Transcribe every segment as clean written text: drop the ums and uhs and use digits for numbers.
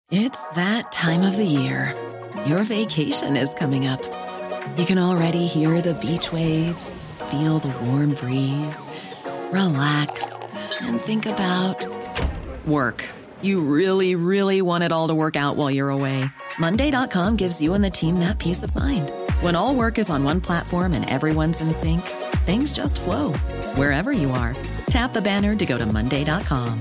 It's that time of the year. Your vacation is coming up. You can already hear the beach waves, feel the warm breeze, relax, and think about work. You really, really want it all to work out while you're away. Monday.com gives you and the team that peace of mind. When all work is on one platform and everyone's in sync, things just flow. Wherever you are, tap the banner to go to Monday.com.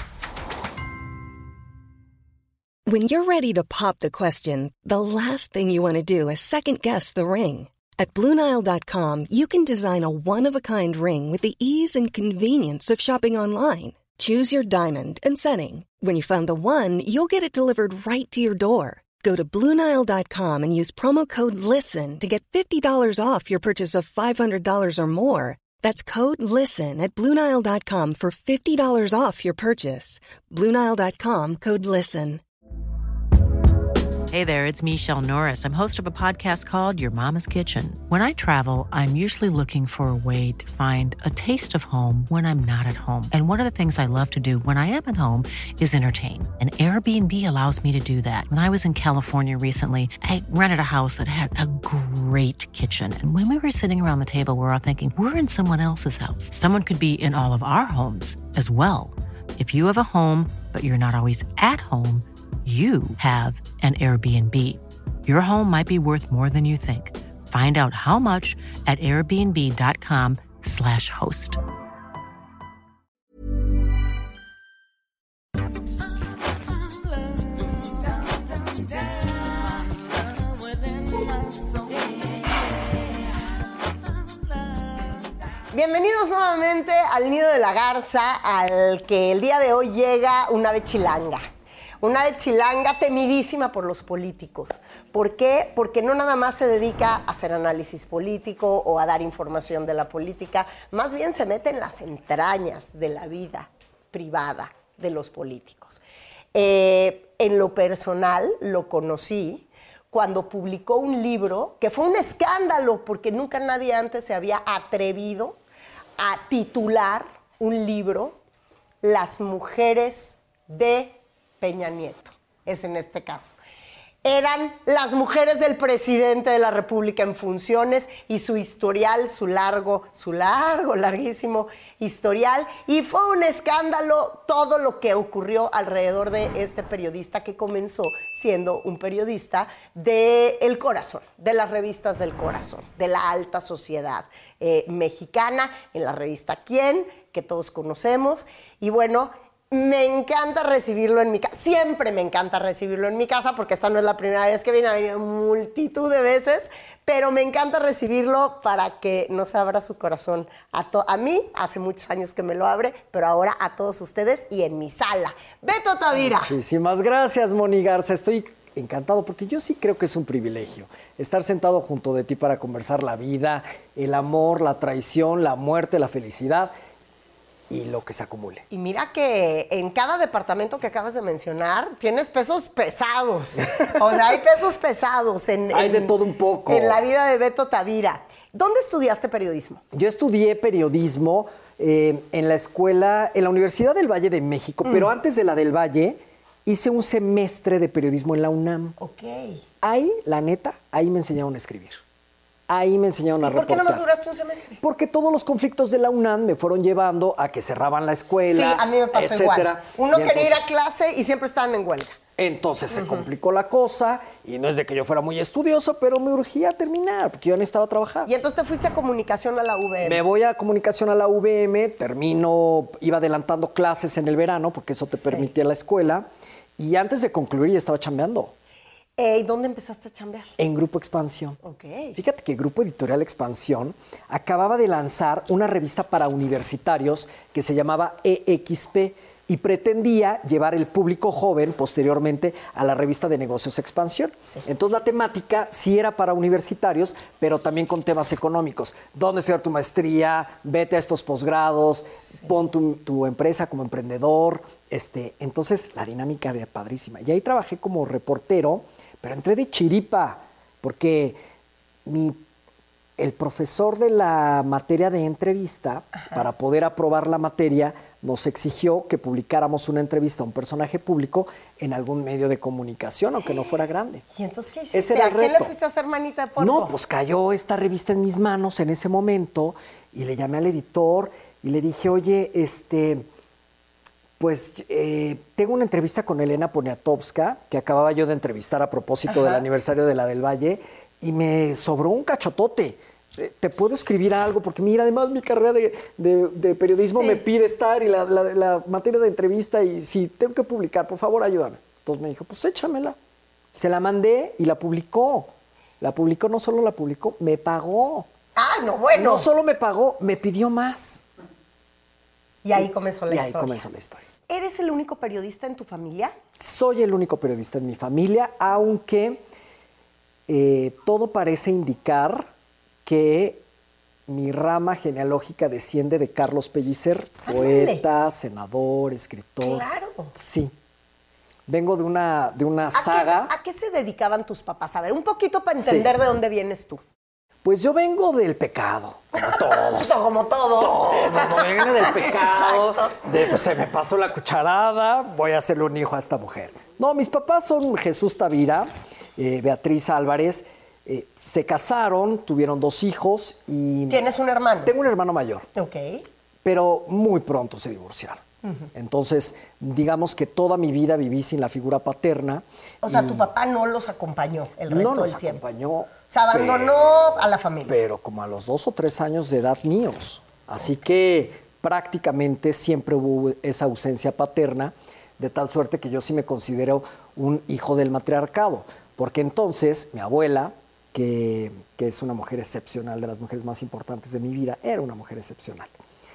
When you're ready to pop the question, the last thing you want to do is second-guess the ring. At BlueNile.com, you can design a one-of-a-kind ring with the ease and convenience of shopping online. Choose your diamond and setting. When you find the one, you'll get it delivered right to your door. Go to BlueNile.com and use promo code LISTEN to get $50 off your purchase of $500 or more. That's code LISTEN at BlueNile.com for $50 off your purchase. BlueNile.com, code LISTEN. Hey there, it's Michelle Norris. I'm host of a podcast called Your Mama's Kitchen. When I travel, I'm usually looking for a way to find a taste of home when I'm not at home. And one of the things I love to do when I am at home is entertain. And Airbnb allows me to do that. When I was in California recently, I rented a house that had a great kitchen. And when we were sitting around the table, we're all thinking, we're in someone else's house. Someone could be in all of our homes as well. If you have a home, but you're not always at home, you have an Airbnb. Your home might be worth more than you think. Find out how much at airbnb.com/host. Bienvenidos nuevamente al Nido de la Garza, al que el día de hoy llega una ave chilanga. Una ave chilanga temidísima por los políticos. ¿Por qué? Porque no nada más se dedica a hacer análisis político o a dar información de la política, más bien se mete en las entrañas de la vida privada de los políticos. En lo personal, lo conocí cuando publicó un libro que fue un escándalo porque nunca nadie antes se había atrevido a titular un libro Las mujeres de Peña Nieto, es en este caso. Eran las mujeres del presidente de la República en funciones y su historial, su larguísimo historial. Y fue un escándalo todo lo que ocurrió alrededor de este periodista que comenzó siendo un periodista de El Corazón, de las revistas del Corazón, de la alta sociedad mexicana, en la revista Quién, que todos conocemos. Y bueno, me encanta recibirlo en mi casa. Siempre me encanta recibirlo en mi casa porque esta no es la primera vez que viene, ha venido multitud de veces, pero me encanta recibirlo para que nos abra su corazón a mí. Hace muchos años que me lo abre, pero ahora a todos ustedes y en mi sala. Beto Tavira. Muchísimas gracias, Moni Garza. Estoy encantado porque yo sí creo que es un privilegio estar sentado junto de ti para conversar la vida, el amor, la traición, la muerte, la felicidad y lo que se acumule. Y mira que en cada departamento que acabas de mencionar tienes pesos pesados. O sea, hay pesos pesados. Hay de todo un poco. En la vida de Beto Tavira. ¿Dónde estudiaste periodismo? Yo estudié periodismo en la escuela, en la Universidad del Valle de México, pero antes de la del Valle hice un semestre de periodismo en la UNAM. Ok. Ahí, la neta, ahí me enseñaron a escribir. Ahí me enseñaron a reportar. ¿Por qué no más duraste un semestre? Porque todos los conflictos de la UNAM me fueron llevando a que cerraban la escuela, sí, a mí me pasó etcétera. Igual. Uno quería ir a clase y siempre estaban en huelga. Entonces se complicó la cosa y no es de que yo fuera muy estudioso, pero me urgía terminar porque yo necesitaba trabajar. Y entonces te fuiste a comunicación a la UVM. Me voy a comunicación a la UVM, termino, iba adelantando clases en el verano porque eso te permitía la escuela y antes de concluir ya estaba chambeando. ¿Y dónde empezaste a chambear? En Grupo Expansión. Ok. Fíjate que Grupo Editorial Expansión acababa de lanzar una revista para universitarios que se llamaba EXP y pretendía llevar el público joven posteriormente a la revista de negocios Expansión. Sí. Entonces la temática sí era para universitarios, pero también con temas económicos. ¿Dónde estudiar tu maestría? Vete a estos posgrados, pon tu empresa como emprendedor. Entonces la dinámica era padrísima. Y ahí trabajé como reportero, pero entré de chiripa, porque el profesor de la materia de entrevista, para poder aprobar la materia, nos exigió que publicáramos una entrevista a un personaje público en algún medio de comunicación, aunque no fuera grande. ¿Y entonces qué hiciste? Ese era el ¿A quién le reto. fuiste a hacer manita de puerco? No, pues cayó esta revista en mis manos en ese momento y le llamé al editor y le dije, oye, tengo una entrevista con Elena Poniatowska, que acababa yo de entrevistar a propósito del aniversario de la del Valle, y me sobró un cachotote. ¿Te puedo escribir algo? Porque mira, además mi carrera de periodismo me pide estar y la materia de entrevista, y si tengo que publicar, por favor, ayúdame. Entonces me dijo, pues échamela. Se la mandé y la publicó. La publicó, no solo la publicó, me pagó. Ah, no, bueno. No solo me pagó, me pidió más. Y ahí comenzó la Y historia. ahí comenzó la historia. ¿Eres el único periodista en tu familia? Soy el único periodista en mi familia, aunque todo parece indicar que mi rama genealógica desciende de Carlos Pellicer, poeta, senador, escritor. Claro. Sí. Vengo de una saga. ¿A qué se dedicaban tus papás? A ver, un poquito para entender de dónde vienes tú. Pues yo vengo del pecado, como todos. Como todos. Todos, viene del pecado, pues se me pasó la cucharada, voy a hacerle un hijo a esta mujer. No, mis papás son Jesús Tavira, Beatriz Álvarez, se casaron, tuvieron 2 hijos y... ¿Tienes un hermano? Tengo un hermano mayor. Ok. Pero muy pronto se divorciaron. Entonces, digamos que toda mi vida viví sin la figura paterna. O sea, tu papá no los acompañó el resto del tiempo. Acompañó. Se abandonó a la familia. Pero como a los 2 o 3 años de edad míos. Así que prácticamente siempre hubo esa ausencia paterna, de tal suerte que yo sí me considero un hijo del matriarcado. Porque entonces mi abuela, que es una mujer excepcional, de las mujeres más importantes de mi vida, era una mujer excepcional.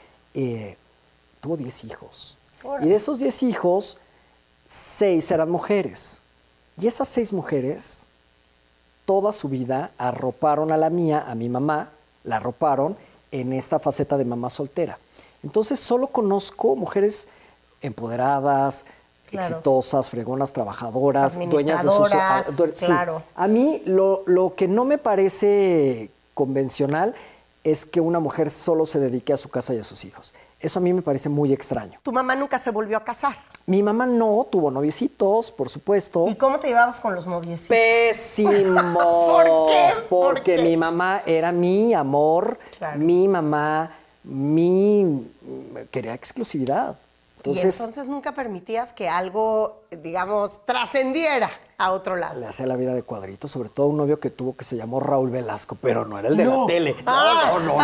Tuvo 10 hijos. Y de esos 10 hijos, 6 eran mujeres. Y esas 6 mujeres, toda su vida, arroparon a la mía, a mi mamá, la arroparon en esta faceta de mamá soltera. Entonces, solo conozco mujeres empoderadas, exitosas, fregonas, trabajadoras, dueñas de sus... Claro. Sí. A mí, lo que no me parece convencional es que una mujer solo se dedique a su casa y a sus hijos. Eso a mí me parece muy extraño. ¿Tu mamá nunca se volvió a casar? Mi mamá no, tuvo noviecitos, por supuesto. ¿Y cómo te llevabas con los noviecitos? Pésimo. ¿Por qué? Porque mi mamá era mi amor, mi mamá, quería exclusividad. Entonces, y entonces nunca permitías que algo, digamos, trascendiera a otro lado. Le hacía la vida de cuadritos, sobre todo un novio que tuvo que se llamó Raúl Velasco, pero no era el de la tele. No.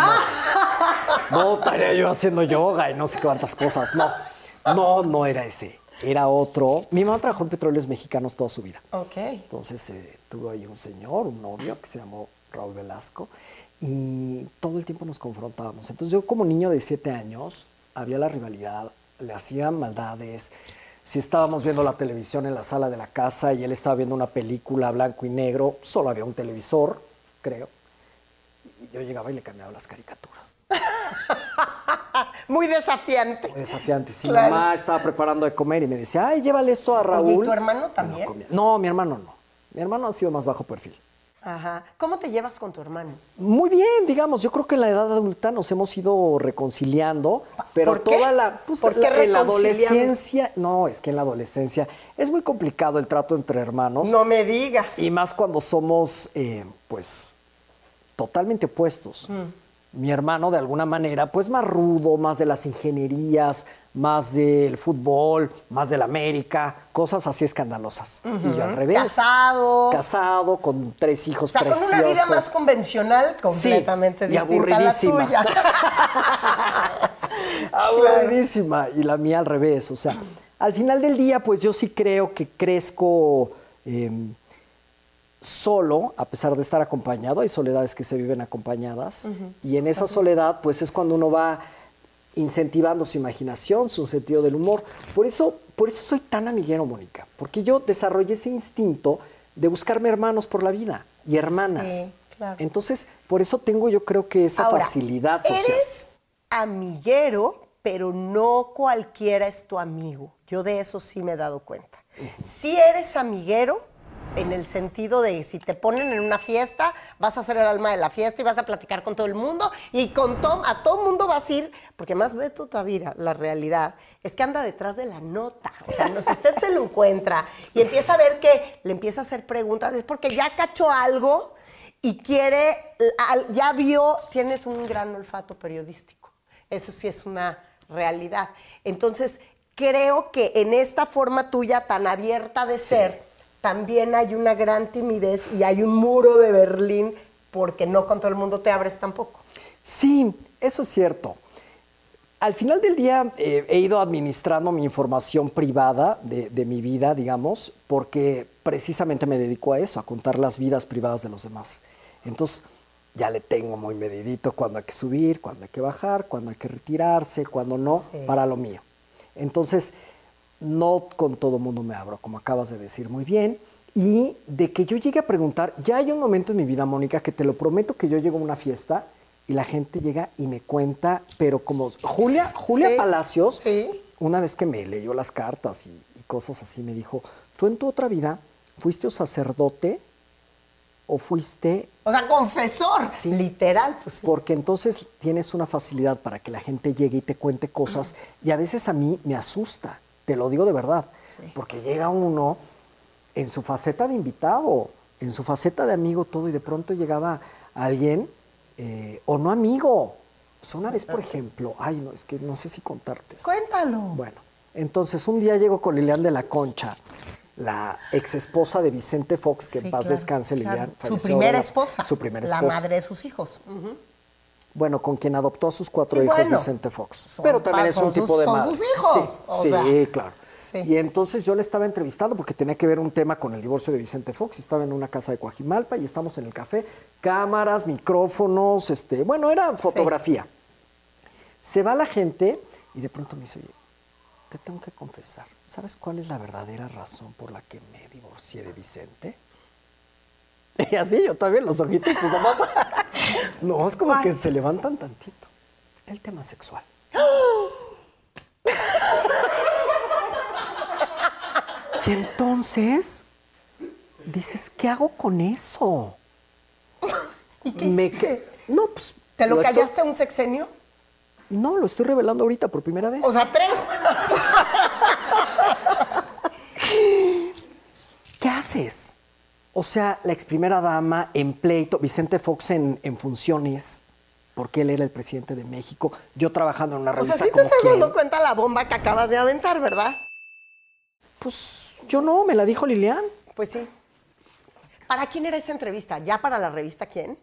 No estaría yo haciendo yoga y no sé cuántas cosas. No era ese. Era otro. Mi mamá trabajó en Petróleos Mexicanos toda su vida. Ok. Entonces tuvo ahí un novio que se llamó Raúl Velasco, y todo el tiempo nos confrontábamos. Entonces yo, como niño de 7 años, había la rivalidad, le hacían maldades. Si estábamos viendo la televisión en la sala de la casa y él estaba viendo una película blanco y negro, solo había un televisor, creo. Y yo llegaba y le cambiaba las caricaturas. Muy desafiante. Muy desafiante. Si mamá estaba preparando de comer y me decía, ay, llévale esto a Raúl. Oye, ¿y tu hermano también? No, mi hermano no. Mi hermano ha sido más bajo perfil. Ajá. ¿Cómo te llevas con tu hermano? Muy bien, digamos. Yo creo que en la edad adulta nos hemos ido reconciliando, pero ¿Por qué? toda la... Pues, ¿por qué en la adolescencia... No, es que en la adolescencia es muy complicado el trato entre hermanos. No me digas. Y más cuando somos, totalmente opuestos. Mi hermano, de alguna manera, pues más rudo, más de las ingenierías, más del fútbol, más de la América, cosas así escandalosas. Y yo al revés. Casado, con 3 hijos preciosos. Con una vida más convencional, completamente distinta y aburridísima. a la tuya. Aburridísima. Y la mía al revés. O sea, al final del día, pues yo sí creo que crezco... solo, a pesar de estar acompañado. Hay soledades que se viven acompañadas, y en esa soledad pues es cuando uno va incentivando su imaginación, su sentido del humor. Por eso soy tan amiguero, Mónica, porque yo desarrollé ese instinto de buscarme hermanos por la vida y hermanas. Sí, claro. Entonces, por eso tengo, yo creo que esa facilidad social. Eres amiguero, pero no cualquiera es tu amigo. Yo de eso sí me he dado cuenta. Sí eres amiguero, en el sentido de si te ponen en una fiesta, vas a ser el alma de la fiesta y vas a platicar con todo el mundo y a todo el mundo vas a ir, porque más Beto Tavira, la realidad es que anda detrás de la nota. O sea, si usted se lo encuentra y empieza a ver que le empieza a hacer preguntas, es porque ya cachó algo y ya vio, tienes un gran olfato periodístico. Eso sí es una realidad. Entonces, creo que en esta forma tuya tan abierta de ser, también hay una gran timidez y hay un muro de Berlín porque no con todo el mundo te abres tampoco. Sí, eso es cierto. Al final del día he ido administrando mi información privada de mi vida, digamos, porque precisamente me dedico a eso, a contar las vidas privadas de los demás. Entonces, ya le tengo muy medidito cuándo hay que subir, cuándo hay que bajar, cuándo hay que retirarse, cuándo no, para lo mío. Entonces, no con todo mundo me abro, como acabas de decir muy bien. Y de que yo llegue a preguntar, ya hay un momento en mi vida, Mónica, que te lo prometo que yo llego a una fiesta y la gente llega y me cuenta, pero como Julia Palacios, una vez que me leyó las cartas y cosas así, me dijo, ¿tú en tu otra vida fuiste un sacerdote o fuiste...? O sea, confesor, sí, literal. Pues, sí. Porque entonces tienes una facilidad para que la gente llegue y te cuente cosas y a veces a mí me asusta, te lo digo de verdad, porque llega uno en su faceta de invitado, en su faceta de amigo, todo, y de pronto llegaba alguien, o no amigo. O sea, una vez, por ejemplo, es que no sé si contarte esto. Cuéntalo. Bueno, entonces un día llego con Lilian de la Concha, la ex esposa de Vicente Fox, que en paz descanse, Lilian. Su primera esposa. Su primera esposa. La madre de sus hijos. Bueno, con quien adoptó a sus 4 hijos, Vicente Fox. Pero también es un tipo de madre. Son sus hijos. Sí, claro. Sí. Y entonces yo le estaba entrevistando porque tenía que ver un tema con el divorcio de Vicente Fox. Estaba en una casa de Coajimalpa y estamos en el café. Cámaras, micrófonos, bueno, era fotografía. Se va la gente y de pronto me dice, oye, te tengo que confesar, ¿sabes cuál es la verdadera razón por la que me divorcié de Vicente? Y así, yo también, los ojitos, pues nomás. No, es como que se levantan tantito. El tema sexual. Y entonces, dices, ¿qué hago con eso? ¿Y qué hiciste? No, pues... ¿Te lo callaste a un sexenio? No, lo estoy revelando ahorita por primera vez. O sea, 3. ¿Qué haces? O sea, la ex primera dama en pleito, Vicente Fox en funciones, porque él era el presidente de México, yo trabajando en una revista como O sea, sí te estás ¿quién? dando cuenta la bomba que acabas de aventar, ¿verdad? Pues yo no, me la dijo Lilian. Pues sí. ¿Para quién era esa entrevista? ¿Ya para la revista quién?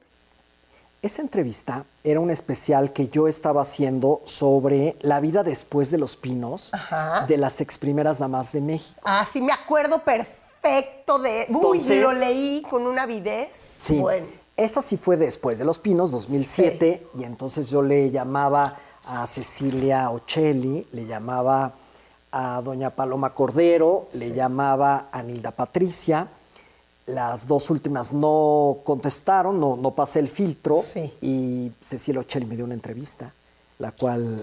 Esa entrevista era un especial que yo estaba haciendo sobre la vida después de Los Pinos, de las ex primeras damas de México. Ah, sí, me acuerdo perfecto de... Entonces, uy, lo leí con una avidez. Sí, bueno. Esa sí fue después de Los Pinos, 2007, y entonces yo le llamaba a Cecilia Ocelli, le llamaba a doña Paloma Cordero, le llamaba a Nilda Patricia. Las 2 últimas no contestaron, no pasé el filtro, y Cecilia Ocelli me dio una entrevista, la cual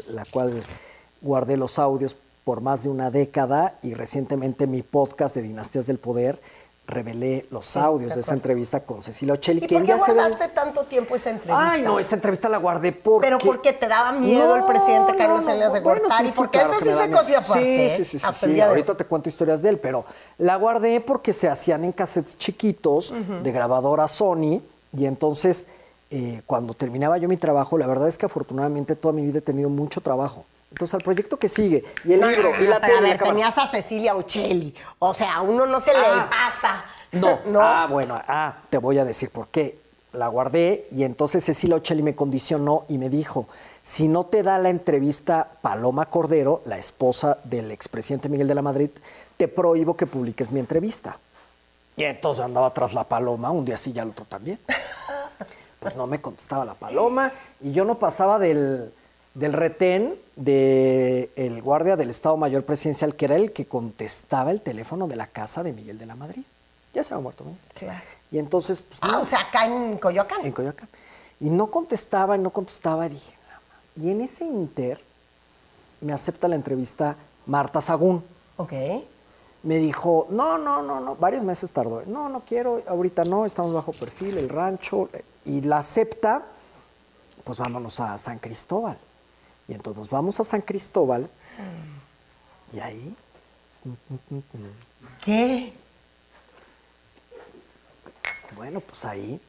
guardé los audios por más de una década, y recientemente mi podcast de Dinastías del Poder revelé los audios de esa entrevista con Cecilia Ocelli. ¿Y por qué guardaste tanto tiempo esa entrevista? Ay, no, esa entrevista la guardé porque... ¿Pero porque te daba miedo el presidente Carlos Salinas de Gortari? Porque claro, ese sí se coció aparte. Sí. Ahorita te cuento historias de él, pero la guardé porque se hacían en cassettes chiquitos de grabadora Sony, y entonces cuando terminaba yo mi trabajo, la verdad es que afortunadamente toda mi vida he tenido mucho trabajo. Entonces, al proyecto que sigue, y el libro, y la tele... A ver, tenías a Cecilia Ocelli. O sea, a uno no se le pasa. No. Bueno, te voy a decir por qué. La guardé, y entonces Cecilia Ocelli me condicionó y me dijo, si no te da la entrevista Paloma Cordero, la esposa del expresidente Miguel de la Madrid, te prohíbo que publiques mi entrevista. Y entonces andaba tras la Paloma, un día sí y al otro también. Pues no me contestaba la Paloma, y yo no pasaba del retén del guardia del Estado Mayor Presidencial, que era el que contestaba el teléfono de la casa de Miguel de la Madrid. Ya se había muerto, ¿no? Claro. Y entonces... Pues, o sea, acá en Coyoacán. En Coyoacán. Y no contestaba, y dije... Y en ese inter me acepta la entrevista Marta Sagún. Ok. me dijo, no, varios meses tardó. No quiero, ahorita no, estamos bajo perfil, el rancho. Y la acepta, pues vámonos a San Cristóbal. Y entonces nos vamos a San Cristóbal y ahí... ¿Qué? Bueno, pues ahí,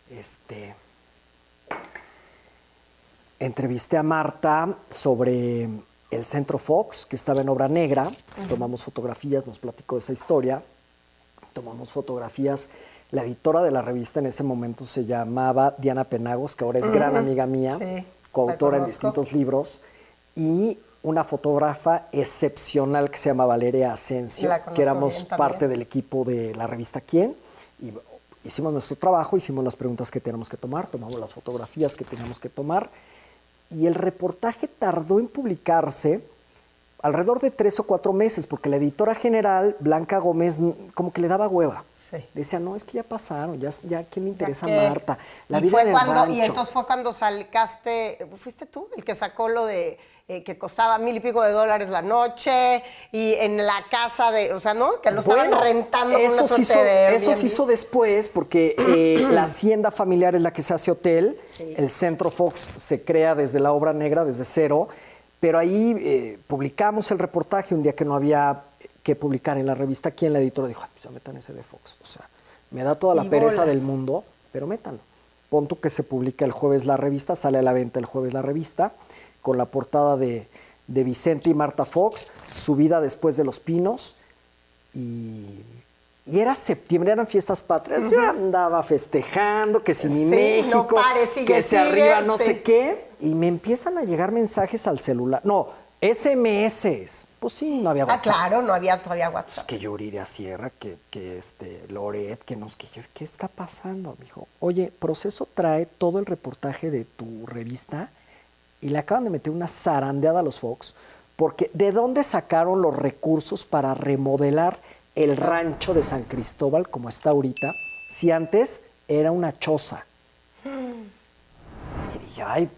entrevisté a Marta sobre el Centro Fox, que estaba en Obra Negra. Tomamos fotografías, nos platicó esa historia. Tomamos fotografías. La editora de la revista en ese momento se llamaba Diana Penagos, que ahora es gran amiga mía, coautora en distintos libros, y una fotógrafa excepcional que se llama Valeria Asensio, que éramos parte del equipo de la revista Quién. Y hicimos nuestro trabajo, hicimos las preguntas que teníamos que tomar, tomamos las fotografías que teníamos que tomar, y el reportaje tardó en publicarse alrededor de 3 o 4 meses, porque la editora general, Blanca Gómez, como que le daba hueva. Sí. Decía, no, es que ya pasaron, ya ¿quién le interesa a Marta? La vida en el rancho. Y entonces fue cuando salcaste, ¿fuiste tú el que sacó lo de que costaba $1,000 y pico la noche y en la casa de, o sea, ¿no? Que lo estaban rentando con una suerte de Airbnb. Eso se hizo después porque la hacienda familiar es la que se hace hotel, el Centro Fox se crea desde la Obra Negra, desde cero, pero ahí publicamos el reportaje un día que no había que publicar en la revista. Aquí en la editora dijo, pues ya metan ese de Fox. O sea, me da toda la pereza del mundo, pero métanlo. Pon tú que se publica el jueves la revista, sale a la venta el jueves la revista, con la portada de Vicente y Marta Fox, subida después de Los Pinos, y era septiembre, eran fiestas patrias. Yo andaba festejando, que si mi México, no pares, que si arriba no sé qué, y me empiezan a llegar mensajes al celular. No, SMS. Pues sí, no había WhatsApp. Ah, claro, no había todavía WhatsApp. Pues que Yuriria Sierra, que Loret, que nos... ¿Qué está pasando? Me dijo, oye, Proceso trae todo el reportaje de tu revista y le acaban de meter una zarandeada a los Fox, porque ¿de dónde sacaron los recursos para remodelar el rancho de San Cristóbal como está ahorita, si antes era una choza? Y dije, ay,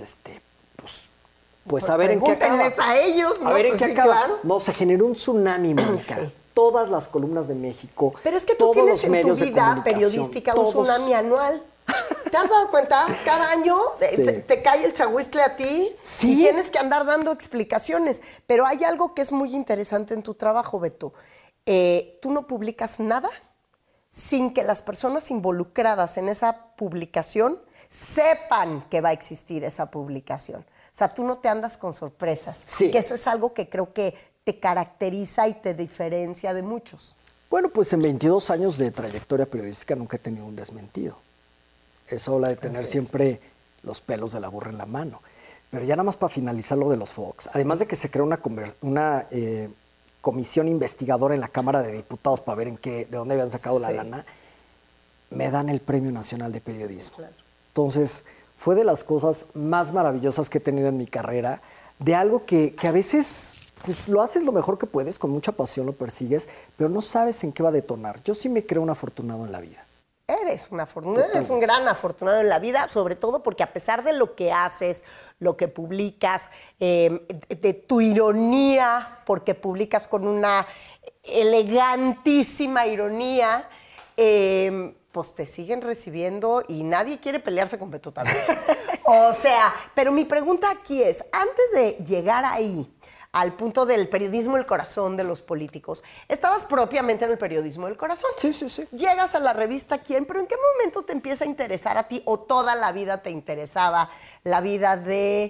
pues a ver en qué acaba. A ellos, ¿no? A ver en pues qué sí, acaba. Claro. No, se generó un tsunami, Mónica. Sí. Todas las columnas de México, pero es que tú tienes en tu vida periodística un tsunami anual. ¿Te has dado cuenta? Cada año te cae el chagüistle a ti y tienes que andar dando explicaciones. Pero hay algo que es muy interesante en tu trabajo, Beto. Tú no publicas nada sin que las personas involucradas en esa publicación sepan que va a existir esa publicación. O sea, tú no te andas con sorpresas. Sí. Que eso es algo que creo que te caracteriza y te diferencia de muchos. Bueno, pues en 22 años de trayectoria periodística nunca he tenido un desmentido. Eso habla de tener siempre los pelos de la burra en la mano. Pero ya nada más para finalizar lo de los Fox, además de que se creó una comisión investigadora en la Cámara de Diputados para ver de dónde habían sacado la lana, me dan el Premio Nacional de Periodismo. Claro. Entonces, fue de las cosas más maravillosas que he tenido en mi carrera, de algo que a veces pues, lo haces lo mejor que puedes, con mucha pasión lo persigues, pero no sabes en qué va a detonar. Yo sí me creo un afortunado en la vida. Eres un afortunado, eres un gran afortunado en la vida, sobre todo porque a pesar de lo que haces, lo que publicas, de tu ironía, porque publicas con una elegantísima ironía, pues te siguen recibiendo y nadie quiere pelearse con Beto también. O sea, pero mi pregunta aquí es, antes de llegar ahí, al punto del periodismo del corazón de los políticos, estabas propiamente en el periodismo del corazón. Sí. Llegas a la revista ¿Quién? Pero ¿en qué momento te empieza a interesar a ti o toda la vida te interesaba la vida de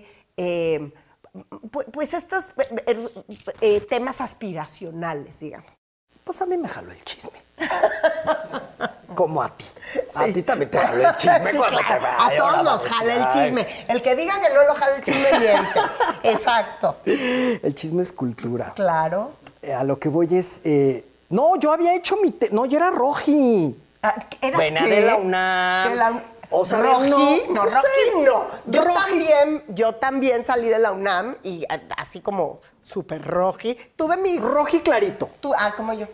pues estos temas aspiracionales, digamos? Pues a mí me jaló el chisme. Como a ti. Sí. A ti también te jaló el chisme. Sí, claro. A todos nos jala el chisme. El que diga que no lo jala el chisme miente. Exacto. El chisme es cultura. Claro. A lo que voy es... no, yo había hecho No, yo era Roji. ¿Eras Venía de la UNAM. O sea, Roji, no, Roji no. Yo también salí de la UNAM y así como súper Roji. Tuve mis... Roji clarito. Como yo.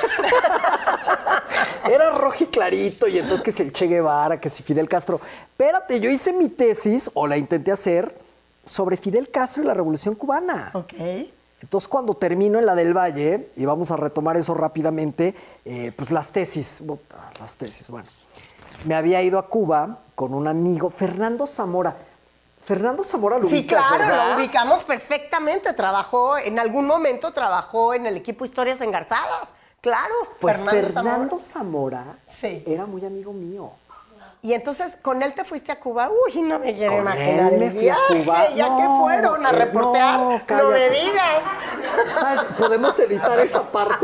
Era Roji clarito y entonces que si el Che Guevara, que si Fidel Castro. Espérate, yo hice mi tesis, o la intenté hacer, sobre Fidel Castro y la Revolución Cubana. Ok. Entonces, cuando termino en la del Valle, y vamos a retomar eso rápidamente, pues las tesis, bueno. Me había ido a Cuba con un amigo, Fernando Zamora. Fernando Zamora lo Sí, ubicas, claro, ¿verdad? lo ubicamos perfectamente. En algún momento trabajó en el equipo Historias Engarzadas. Claro, Pues Fernando Zamora Sí. era muy amigo mío. Y entonces, ¿con él te fuiste a Cuba? Uy, no me quiero Con imaginar él me el fui a viaje. Cuba. ¿Ya No, que fueron a reportear? no, No, cállate. me digas. ¿Sabes? Podemos editar esa parte.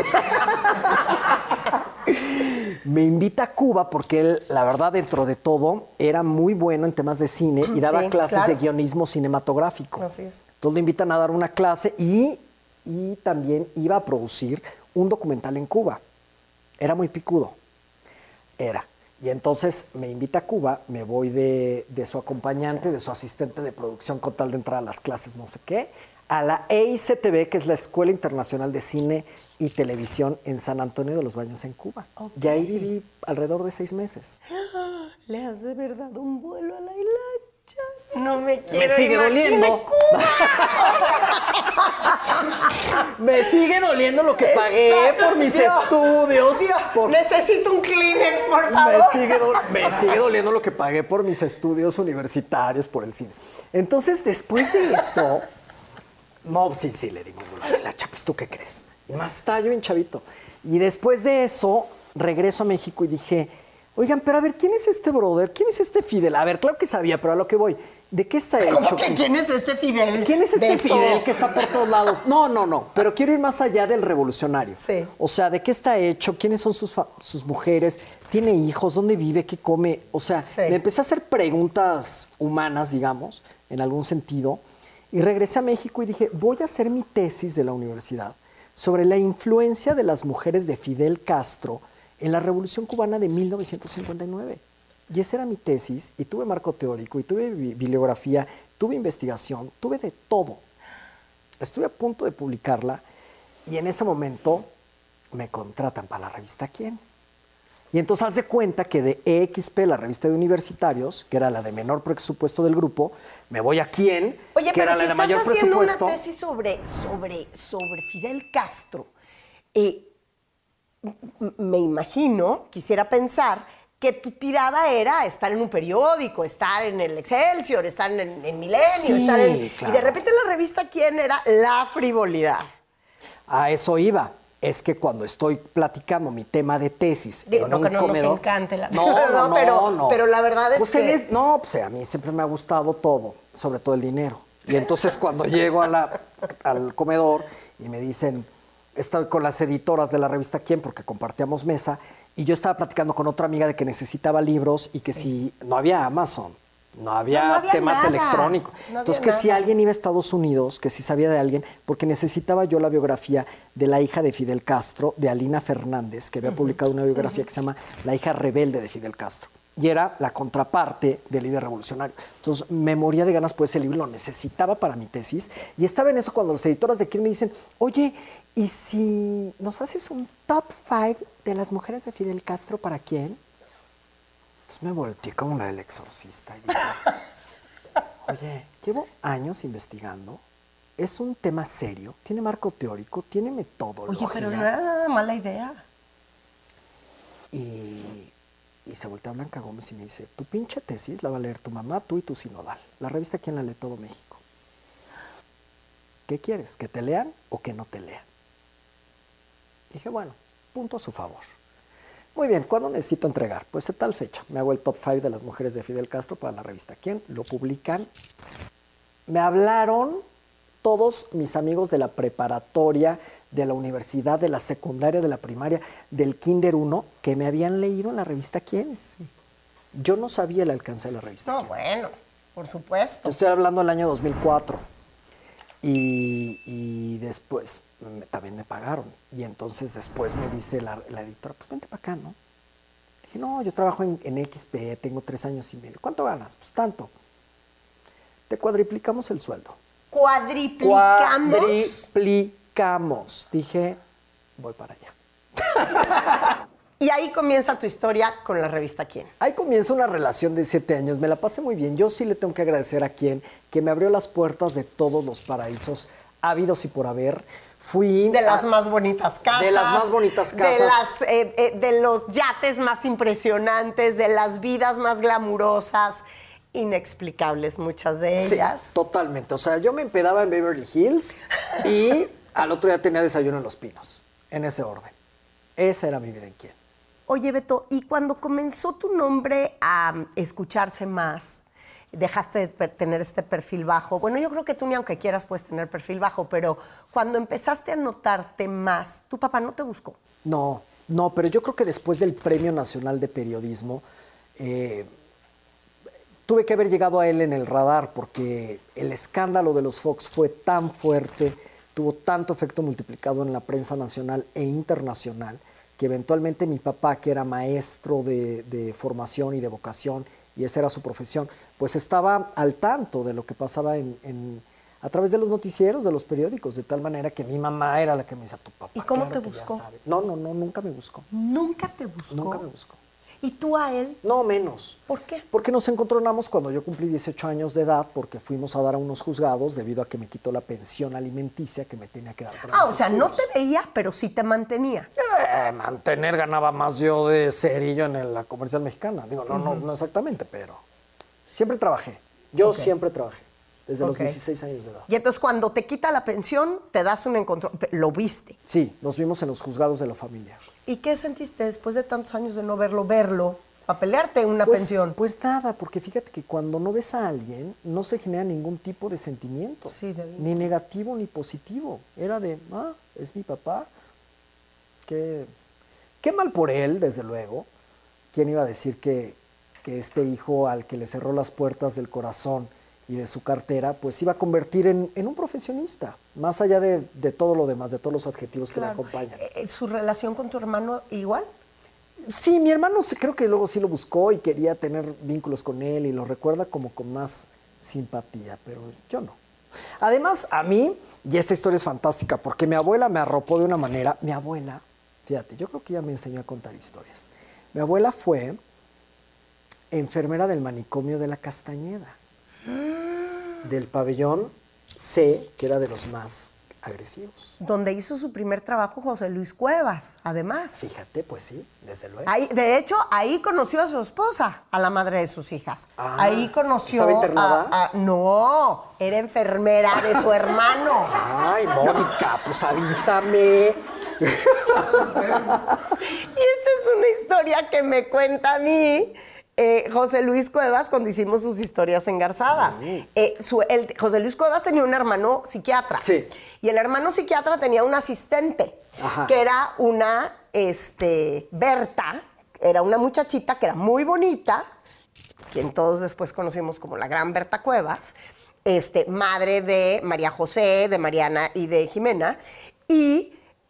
Me invita a Cuba porque él, la verdad, dentro de todo, era muy bueno en temas de cine y daba Sí, clases claro. de guionismo cinematográfico. Así es. Entonces lo invitan a dar una clase y también iba a producir un documental en Cuba. Era muy picudo. Y entonces me invita a Cuba, me voy de su acompañante, de su asistente de producción con tal de entrar a las clases no sé qué, a la EICTV, que es la Escuela Internacional de Cine y Televisión en San Antonio de los Baños, en Cuba. Y ahí viví alrededor de 6 meses. ¿Le has de verdad un vuelo a la hilacha? No me quiero Me sigue imaginar doliendo. Cuba. Me sigue doliendo lo que pagué por mis Dios, estudios. Dios, por- necesito un Kleenex, por favor. Me sigue doliendo lo que pagué por mis estudios universitarios, por el cine. Entonces, después de eso, no, sí, le dimos bola a la hilacha, pues, ¿tú qué crees? Y más estaba yo bien chavito. Y después de eso, regreso a México y dije, oigan, pero a ver, ¿quién es este brother? ¿Quién es este Fidel? A ver, claro que sabía, pero a lo que voy, ¿de qué está hecho? ¿Cómo que quién es este Fidel? ¿Quién es este Beto? Fidel que está por todos lados? No, pero quiero ir más allá del revolucionario. Sí. O sea, ¿de qué está hecho? ¿Quiénes son sus mujeres? ¿Tiene hijos? ¿Dónde vive? ¿Qué come? O sea, Sí. me empecé a hacer preguntas humanas, digamos, en algún sentido, y regresé a México y dije, voy a hacer mi tesis de la universidad sobre la influencia de las mujeres de Fidel Castro en la Revolución Cubana de 1959. Y esa era mi tesis, y tuve marco teórico, y tuve bibliografía, tuve investigación, tuve de todo. Estuve a punto de publicarla, y en ese momento me contratan para la revista ¿Quién? Y entonces haz de cuenta que de EXP, la revista de universitarios, que era la de menor presupuesto del grupo, me voy a ¿Quién? Oye, que pero era si la de estás mayor haciendo presupuesto. una tesis sobre Fidel Castro, me imagino, quisiera pensar, que tu tirada era estar en un periódico, estar en el Excelsior, estar en Milenio, Sí, estar en... claro. Y de repente la revista ¿Quién? Era la frivolidad. A eso iba. Es que cuando estoy platicando mi tema de tesis Digo, en no un que no comedor... nos encante la... No. Pero la verdad es Pues que... no, pues a mí siempre me ha gustado todo, sobre todo el dinero. Y entonces cuando llego al comedor y me dicen, estoy con las editoras de la revista ¿Quién? Porque compartíamos mesa, y yo estaba platicando con otra amiga de que necesitaba libros y que si no había Amazon, no había temas nada. electrónicos. No Entonces había que si nada. alguien iba a Estados Unidos, que si sabía de alguien, porque necesitaba yo la biografía de la hija de Fidel Castro, de Alina Fernández, que había publicado una biografía que se llama La hija rebelde de Fidel Castro. Y era la contraparte del líder revolucionario. Entonces me moría de ganas por ese libro, lo necesitaba para mi tesis. Y estaba en eso cuando los editores de ¿Quién? Me dicen, oye, ¿y si nos haces un top 5 de las mujeres de Fidel Castro para quién? Entonces me volteé como la del exorcista y dije, oye, llevo años investigando, es un tema serio, tiene marco teórico, tiene metodología. Oye, pero no era nada mala idea. Y se voltea Blanca Gómez y me dice, tu pinche tesis la va a leer tu mamá, tú y tu sinodal. La revista ¿Quién? La lee todo México. ¿Qué quieres? ¿Que te lean o que no te lean? Dije, bueno, punto a su favor. Muy bien, ¿cuándo necesito entregar? Pues a tal fecha. Me hago el top 5 de las mujeres de Fidel Castro para la revista ¿Quién? Lo publican. Me hablaron todos mis amigos de la preparatoria, de la universidad, de la secundaria, de la primaria, del Kinder 1, que me habían leído en la revista ¿Quién? Yo no sabía el alcance de la revista No, ¿Quién? bueno, por supuesto. Te estoy hablando del año 2004. Y después también me pagaron. Y entonces después me dice la editora, pues vente para acá, ¿no? Dije, no, yo trabajo en XP, tengo 3 años y medio. ¿Cuánto ganas? Pues tanto. Te cuadriplicamos el sueldo. Cuadriplicamos. Dije, voy para allá. Y ahí comienza tu historia con la revista ¿Quién? Ahí comienza una relación de 7 años. Me la pasé muy bien. Yo sí le tengo que agradecer a ¿Quién? Que me abrió las puertas de todos los paraísos habidos y por haber. Fui de las más bonitas casas. De las más bonitas casas. De los yates más impresionantes, de las vidas más glamurosas, inexplicables muchas de ellas. Sí, totalmente. O sea, yo me empedaba en Beverly Hills y al otro día tenía desayuno en Los Pinos, en ese orden. Esa era mi vida en quién. Oye, Beto, y cuando comenzó tu nombre a escucharse más, dejaste de tener este perfil bajo. Bueno, yo creo que tú ni aunque quieras puedes tener perfil bajo, pero cuando empezaste a notarte más, ¿tu papá no te buscó? No, pero yo creo que después del Premio Nacional de Periodismo, tuve que haber llegado a él en el radar porque el escándalo de los Fox fue tan fuerte, tuvo tanto efecto multiplicado en la prensa nacional e internacional, que eventualmente mi papá, que era maestro de formación y de vocación, y esa era su profesión, pues estaba al tanto de lo que pasaba a través de los noticieros, de los periódicos, de tal manera que mi mamá era la que me decía, tu papá. ¿Y cómo claro te buscó? No, nunca me buscó. ¿Nunca te buscó? Nunca me buscó. ¿Y tú a él? No, menos. ¿Por qué? Porque nos encontramos cuando yo cumplí 18 años de edad, porque fuimos a dar a unos juzgados debido a que me quitó la pensión alimenticia que me tenía que dar. O sea, no te veía, pero sí te mantenía. Mantener ganaba más yo de cerillo en la Comercial Mexicana. Digo, no exactamente, pero siempre trabajé. Yo siempre trabajé, desde los 16 años de edad. Y entonces cuando te quita la pensión, te das un encontrón. ¿Lo viste? Sí, nos vimos en los juzgados de lo familiar. ¿Y qué sentiste después de tantos años de no verlo, a pelearte una pensión? Pues nada, porque fíjate que cuando no ves a alguien, no se genera ningún tipo de sentimiento. Sí, ni negativo ni positivo. Era de, es mi papá. Qué mal por él, desde luego. ¿Quién iba a decir que este hijo al que le cerró las puertas del corazón y de su cartera, pues iba a convertir en un profesionista, más allá de todo lo demás, de todos los adjetivos que le acompañan? ¿Su relación con tu hermano igual? Sí, mi hermano creo que luego sí lo buscó y quería tener vínculos con él y lo recuerda como con más simpatía, pero yo no. Además, a mí, y esta historia es fantástica, porque mi abuela me arropó de una manera. Mi abuela, fíjate, yo creo que ella me enseñó a contar historias. Mi abuela fue enfermera del manicomio de la Castañeda, del pabellón C, que era de los más agresivos. Donde hizo su primer trabajo José Luis Cuevas, además. Fíjate, pues sí, desde luego. De hecho, ahí conoció a su esposa, a la madre de sus hijas. Ahí conoció ¿estaba internada? No, era enfermera de su hermano. Ay, Mónica, pues avísame. Y esta es una historia que me cuenta a mí José Luis Cuevas cuando hicimos sus historias engarzadas. José Luis Cuevas tenía un hermano psiquiatra. Sí. Y el hermano psiquiatra tenía un asistente, que era una Berta, era una muchachita que era muy bonita, quien todos después conocimos como la gran Berta Cuevas, madre de María José, de Mariana y de Jimena. Y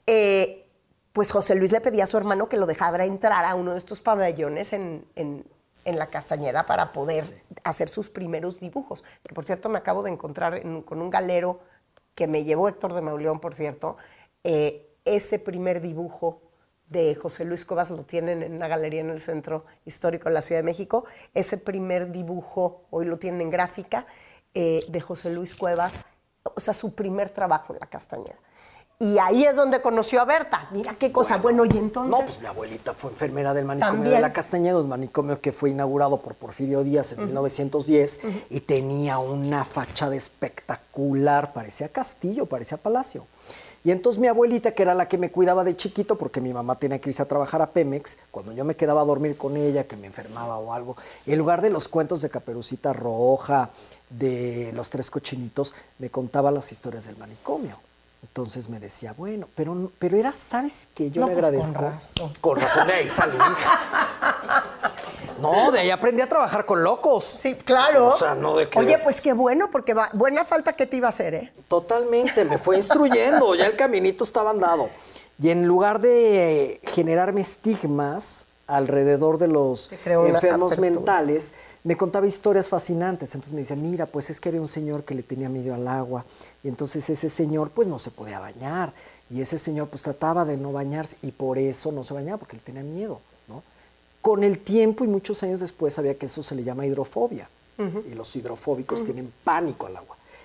pues José Luis le pedía a su hermano que lo dejara entrar a uno de estos pabellones en la Castañeda para poder hacer sus primeros dibujos. Que, por cierto, me acabo de encontrar con un galero que me llevó Héctor de Mauleón, por cierto. Ese primer dibujo de José Luis Cuevas lo tienen en una galería en el Centro Histórico de la Ciudad de México. Ese primer dibujo, hoy lo tienen en gráfica, de José Luis Cuevas, o sea, su primer trabajo en la Castañeda. Y ahí es donde conoció a Berta. Mira qué cosa. Bueno, y entonces... No, pues mi abuelita fue enfermera del manicomio ¿También? de la Castañeda, un manicomio que fue inaugurado por Porfirio Díaz en 1910 y tenía una fachada espectacular, parecía castillo, parecía palacio. Y entonces mi abuelita, que era la que me cuidaba de chiquito, porque mi mamá tenía que irse a trabajar a Pemex, cuando yo me quedaba a dormir con ella, que me enfermaba o algo, en lugar de los cuentos de Caperucita Roja, de los tres cochinitos, me contaba las historias del manicomio. Entonces me decía, bueno, pero era, ¿sabes qué? Yo le agradezco. Con razón de ahí salí, hija. No, de ahí aprendí a trabajar con locos. Sí, claro. O sea, no de que... Oye, pues qué bueno, porque buena falta que te iba a hacer, ¿eh? Totalmente, me fue instruyendo, ya el caminito estaba andado. Y en lugar de generarme estigmas alrededor de los enfermos mentales, me contaba historias fascinantes. Entonces me decía, mira, pues es que había un señor que le tenía miedo al agua. Y entonces ese señor, pues no se podía bañar. Y ese señor, pues trataba de no bañarse. Y por eso no se bañaba, porque él tenía miedo, ¿no? Con el tiempo y muchos años después sabía que eso se le llama hidrofobia. Y los hidrofóbicos tienen pánico al agua.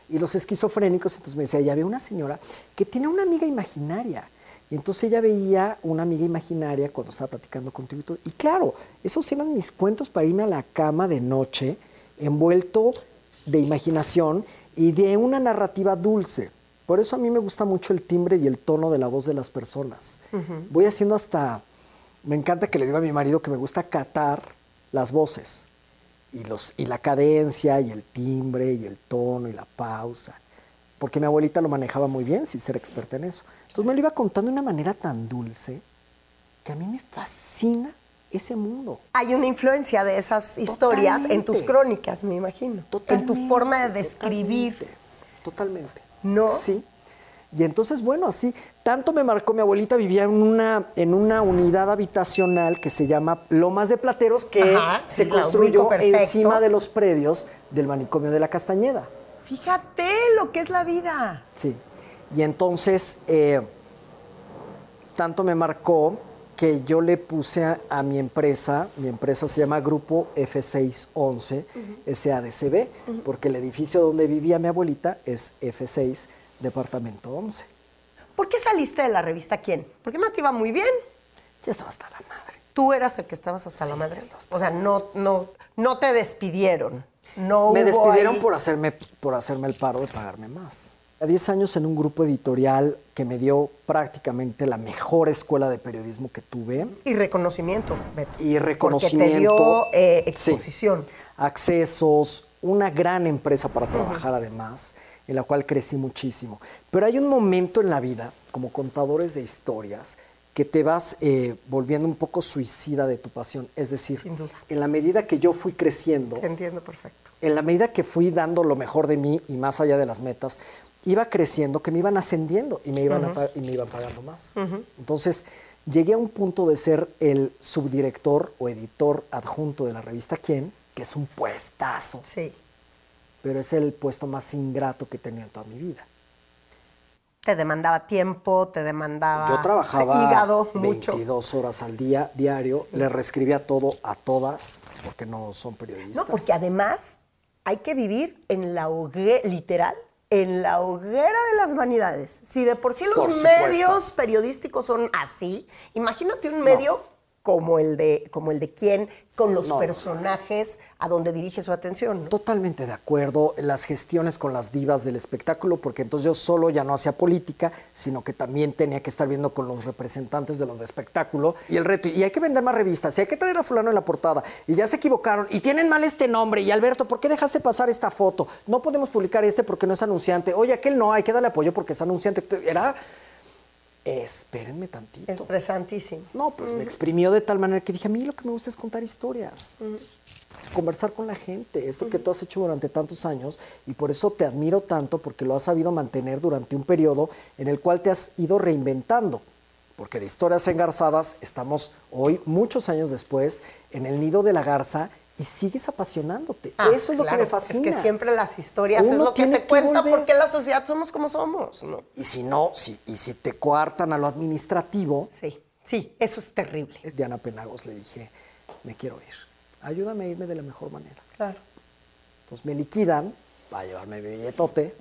Y los esquizofrénicos, entonces me decía, ya había una señora que tiene una amiga imaginaria. Y entonces ella veía una amiga imaginaria cuando estaba platicando contigo y todo. Y claro, esos eran mis cuentos para irme a la cama de noche, envuelto de imaginación y de una narrativa dulce. Por eso a mí me gusta mucho el timbre y el tono de la voz de las personas. Voy haciendo hasta... Me encanta que le digo a mi marido que me gusta catar las voces. Y la cadencia, y el timbre, y el tono, y la pausa. Porque mi abuelita lo manejaba muy bien, sin ser experta en eso. Entonces me lo iba contando de una manera tan dulce que a mí me fascina ese mundo. Hay una influencia de esas historias Totalmente. en tus crónicas, me imagino. Totalmente, en tu forma de describir. Totalmente. ¿No? Sí. Y entonces, bueno, así, tanto me marcó, mi abuelita vivía en una unidad habitacional que se llama Lomas de Plateros, que Ajá, se sí, la construyó ubico perfecto. encima de los predios del manicomio de la Castañeda. Fíjate lo que es la vida. Sí. Y entonces, tanto me marcó que yo le puse a mi empresa se llama Grupo F611, SADCB, porque el edificio donde vivía mi abuelita es F6, Departamento 11. ¿Por qué saliste de la revista Quién? Porque más te iba muy bien. Ya estaba hasta la madre. Tú eras el que estabas hasta Sí, la madre. hasta O sea, no te despidieron. No Me hubo despidieron ahí- por hacerme el paro de pagarme más. A 10 años en un grupo editorial que me dio prácticamente la mejor escuela de periodismo que tuve. Y reconocimiento, Beto. Y reconocimiento. Porque te dio Sí. exposición. Accesos, una gran empresa para trabajar además, en la cual crecí muchísimo. Pero hay un momento en la vida, como contadores de historias, que te vas volviendo un poco suicida de tu pasión. Es decir, Sin duda. en la medida que yo fui creciendo, Te entiendo perfecto. en la medida que fui dando lo mejor de mí y más allá de las metas, iba creciendo, que me iban ascendiendo y me iban, y me iban pagando más. Entonces, llegué a un punto de ser el subdirector o editor adjunto de la revista Quién, que es un puestazo, Sí. pero es el puesto más ingrato que he tenido en toda mi vida. Te demandaba tiempo, te demandaba Yo trabajaba hígado, mucho. 22 horas al día, diario, le reescribía todo a todas, porque no son periodistas. No, porque además hay que vivir en la hoguera, literal, en la hoguera de las vanidades. Si de por sí los Por supuesto. medios periodísticos son así, imagínate un medio como el de Quién, con los No. personajes a donde dirige su atención, ¿no? Totalmente de acuerdo, las gestiones con las divas del espectáculo, porque entonces yo solo ya no hacía política, sino que también tenía que estar viendo con los representantes de los de espectáculo y el reto, y hay que vender más revistas, y hay que traer a fulano en la portada, y ya se equivocaron, y tienen mal este nombre, y Alberto, ¿por qué dejaste pasar esta foto? No podemos publicar este porque no es anunciante, oye, aquel no, hay que darle apoyo porque es anunciante. Era, espérenme tantito. Estresantísimo. No, pues me exprimió de tal manera que dije, a mí lo que me gusta es contar historias, conversar con la gente, esto que tú has hecho durante tantos años, y por eso te admiro tanto, porque lo has sabido mantener durante un periodo en el cual te has ido reinventando, porque de historias engarzadas estamos hoy, muchos años después, en el nido de la garza, y sigues apasionándote. Eso es lo que me fascina. Es que siempre las historias Uno es lo que tiene te que cuenta volver. por qué la sociedad somos como somos, ¿no? Y si no, y si te coartan a lo administrativo, Sí, eso es terrible. Diana Penagos le dije, me quiero ir, ayúdame a irme de la mejor manera. Claro. Entonces me liquidan para llevarme mi billetote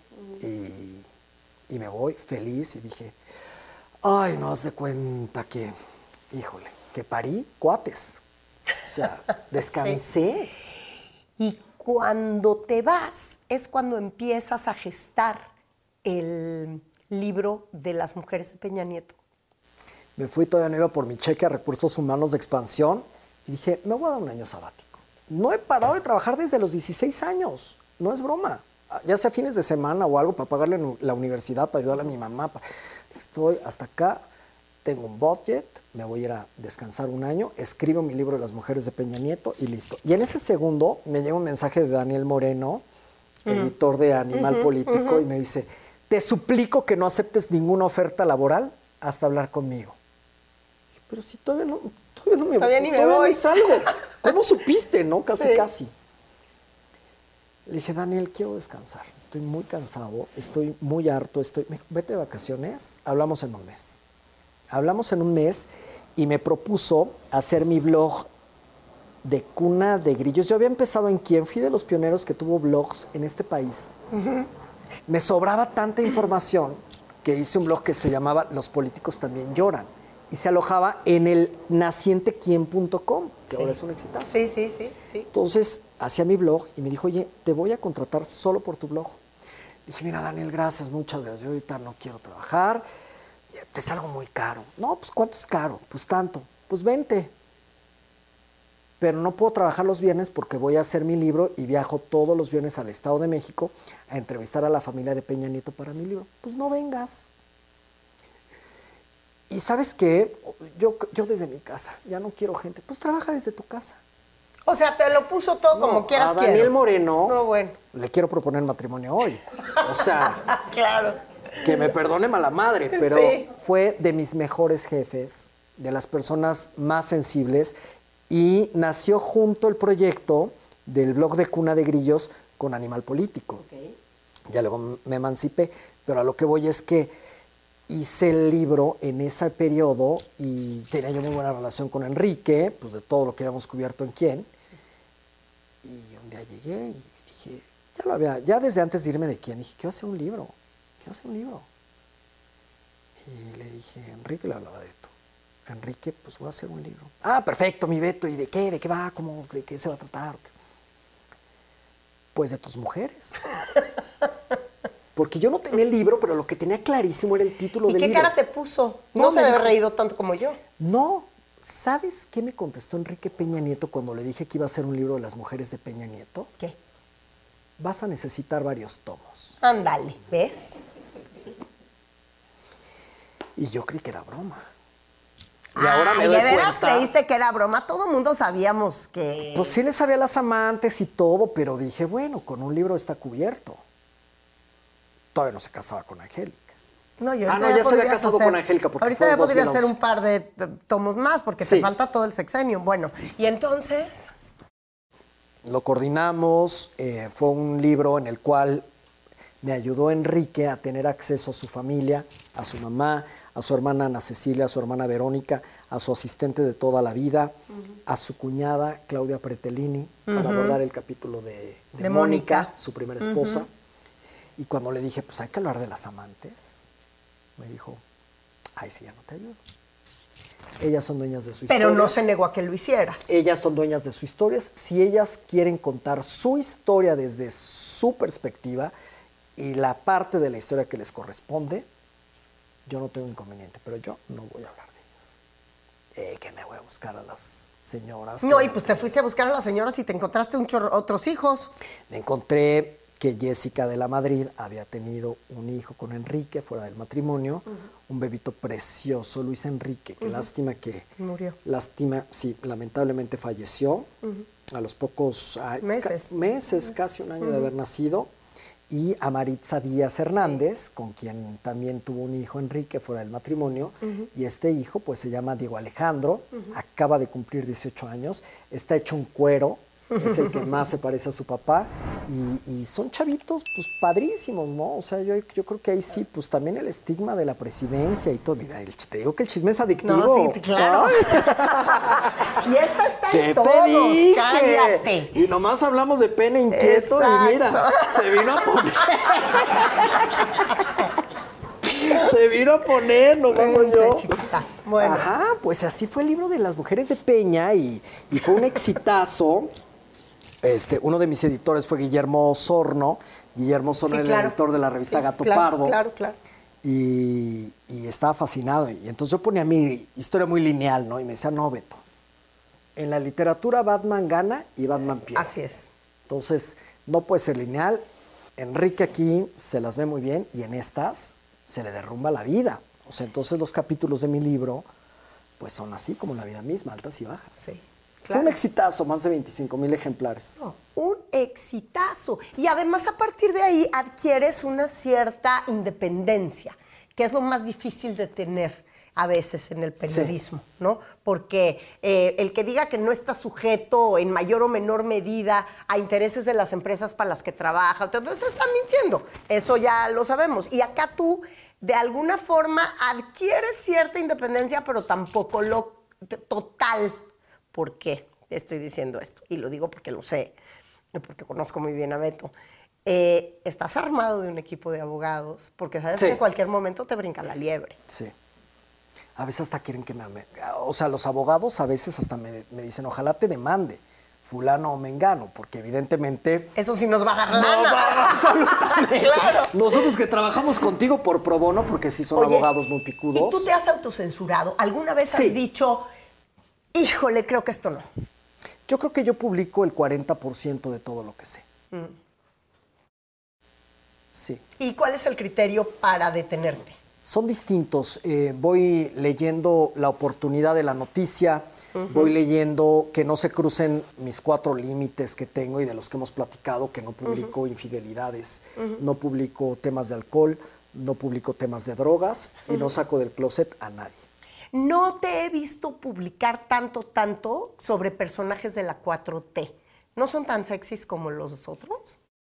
y me voy feliz y dije, ay, no haz de cuenta que, híjole, que parí cuates. O sea, descansé. Y cuando te vas es cuando empiezas a gestar el libro de las mujeres de Peña Nieto. Me fui, todavía no iba por mi cheque a Recursos Humanos de Expansión y dije, me voy a dar un año sabático. No he parado de trabajar desde los 16 años, no es broma. Ya sea fines de semana o algo para pagarle la universidad, para ayudarle a mi mamá. Estoy hasta acá, tengo un budget, me voy a ir a descansar un año, escribo mi libro de las mujeres de Peña Nieto y listo. Y en ese segundo me llega un mensaje de Daniel Moreno, editor de Animal Político, y me dice, te suplico que no aceptes ninguna oferta laboral hasta hablar conmigo. Dije, pero si todavía no me Todavía ni me voy. ni salgo. ¿Cómo supiste, no? Casi, Sí. casi. Le dije, Daniel, quiero descansar. Estoy muy cansado, estoy muy harto. Me dijo, vete de vacaciones, hablamos en un mes. Hablamos en un mes y me propuso hacer mi blog de Cuna de Grillos. Yo había empezado en Quién, fui de los pioneros que tuvo blogs en este país. me sobraba tanta información que hice un blog que se llamaba Los políticos también lloran. Y se alojaba en el nacientequien.com, que ahora es un exitazo. Sí. Entonces, hacía mi blog y me dijo, oye, te voy a contratar solo por tu blog. Dije, mira, Daniel, gracias, muchas gracias. Yo ahorita no quiero trabajar. Es algo muy caro. No, pues, ¿cuánto es caro? Pues tanto. Pues vente. Pero no puedo trabajar los viernes porque voy a hacer mi libro y viajo todos los viernes al Estado de México a entrevistar a la familia de Peña Nieto para mi libro. Pues no vengas. Y ¿sabes qué? Yo desde mi casa, ya no quiero gente. Pues trabaja desde tu casa. O sea, te lo puso todo como quieras. A Daniel Moreno No, bueno. le quiero proponer matrimonio hoy. O sea, Claro. que me perdone mala madre, pero Sí. fue de mis mejores jefes, de las personas más sensibles, y nació junto el proyecto del blog de Cuna de Grillos con Animal Político. Ya luego me emancipé, pero a lo que voy es que hice el libro en ese periodo y tenía yo muy buena relación con Enrique, pues de todo lo que habíamos cubierto en Quién. Sí. Y un día llegué y dije, ya desde antes de irme de Quién, dije, quiero hacer un libro. Y le dije, Enrique, le hablaba de esto. Enrique, pues voy a hacer un libro. Ah, perfecto, mi Beto, ¿y de qué? ¿De qué va? ¿Cómo? ¿De qué se va a tratar? Pues de tus mujeres. Porque yo no tenía el libro, pero lo que tenía clarísimo era el título del libro. ¿Y qué cara te puso? No No, se me debe dijo- reído tanto como yo. No, ¿sabes qué me contestó Enrique Peña Nieto cuando le dije que iba a hacer un libro de las mujeres de Peña Nieto? ¿Qué? Vas a necesitar varios tomos. Ándale, ¿ves? Y yo creí que era broma. Y ahora me Ay, doy ¿de veras cuenta. creíste que era broma? Todo el mundo sabíamos que... Pues sí le sabía a las amantes y todo, pero dije, bueno, con un libro está cubierto. Todavía no se casaba con Angélica. No, yo Ah, ahorita no, ya se había podrías casado hacer- con Angélica porque ahorita fue ya en podría 2011. hacer un par de tomos más porque Sí. te falta todo el sexenio. Bueno, y entonces... Lo coordinamos, fue un libro en el cual me ayudó Enrique a tener acceso a su familia, a su mamá, a su hermana Ana Cecilia, a su hermana Verónica, a su asistente de toda la vida, a su cuñada Claudia Pretelini, para abordar el capítulo de De Mónica, Mónica. su primera esposa. Y cuando le dije, pues hay que hablar de las amantes, me dijo, ay, sí, ya no te ayudo. Ellas son dueñas de su historia. Pero no se negó a que lo hicieras. Ellas son dueñas de sus historias. Si ellas quieren contar su historia desde su perspectiva y la parte de la historia que les corresponde, yo no tengo inconveniente, pero yo no voy a hablar de ellas. Que me voy a buscar a las señoras. No, que- y pues te fuiste a buscar a las señoras y te encontraste otros hijos. Me encontré que Jessica de la Madrid había tenido un hijo con Enrique fuera del matrimonio, un bebito precioso, Luis Enrique, que lástima que... Murió. Lástima, sí, lamentablemente falleció a los pocos Meses. casi un año de haber nacido. Y a Maritza Díaz Hernández, con quien también tuvo un hijo Enrique fuera del matrimonio. Y este hijo pues se llama Diego Alejandro, acaba de cumplir 18 años, está hecho un cuero, es el que más se parece a su papá. Y son chavitos pues padrísimos, ¿no? O sea, yo creo que ahí sí, pues también el estigma de la presidencia y todo. Mira, te digo que el chisme es adictivo. No, sí, claro. Ay. Y esta está ¿Qué en todos, te dije? cállate. Y nomás hablamos de pene inquieto y mira, Exacto. se vino a poner. Se vino a poner, nomás soy yo. Chiquita. Bueno. Ajá, pues así fue el libro de las mujeres de Peña y fue un exitazo. Uno de mis editores fue Guillermo Osorno. Guillermo Osorno Sí, era claro. el editor de la revista Sí, Gato claro, Pardo. Claro. Y estaba fascinado. Y entonces yo ponía mi historia muy lineal, ¿no? Y me decía, no, Beto, en la literatura Batman gana y Batman pierde. Así es. Entonces, no puede ser lineal. Enrique aquí se las ve muy bien y en estas se le derrumba la vida. O sea, entonces los capítulos de mi libro, pues son así como la vida misma, altas y bajas. Sí, Fue un exitazo, más de 25,000 ejemplares. No, un exitazo. Y además a partir de ahí adquieres una cierta independencia, que es lo más difícil de tener a veces en el periodismo, ¿no? Porque el que diga que no está sujeto en mayor o menor medida a intereses de las empresas para las que trabaja, entonces está mintiendo. Eso ya lo sabemos. Y acá tú, de alguna forma, adquieres cierta independencia, pero tampoco lo total. ¿Por qué te estoy diciendo esto? Y lo digo porque lo sé, porque conozco muy bien a Beto. estás armado de un equipo de abogados, porque sabes Sí. que en cualquier momento te brinca la liebre. Sí. A veces hasta quieren que o sea, los abogados a veces hasta me dicen, ojalá te demande fulano o mengano, porque evidentemente... Eso sí nos va a dar No, lana. absolutamente. Claro. Nosotros que trabajamos contigo por pro bono, porque sí son Oye, abogados muy picudos. ¿y tú te has autocensurado? ¿Alguna vez Sí. has dicho, híjole, creo que esto no? Yo creo que yo publico el 40% de todo lo que sé. Sí. ¿Y cuál es el criterio para detenerte? Son distintos. Voy leyendo la oportunidad de la noticia, voy leyendo que no se crucen mis 4 límites que tengo y de los que hemos platicado, que no publico infidelidades, no publico temas de alcohol, no publico temas de drogas y no saco del closet a nadie. No te he visto publicar tanto sobre personajes de la 4T. ¿No son tan sexys como los otros?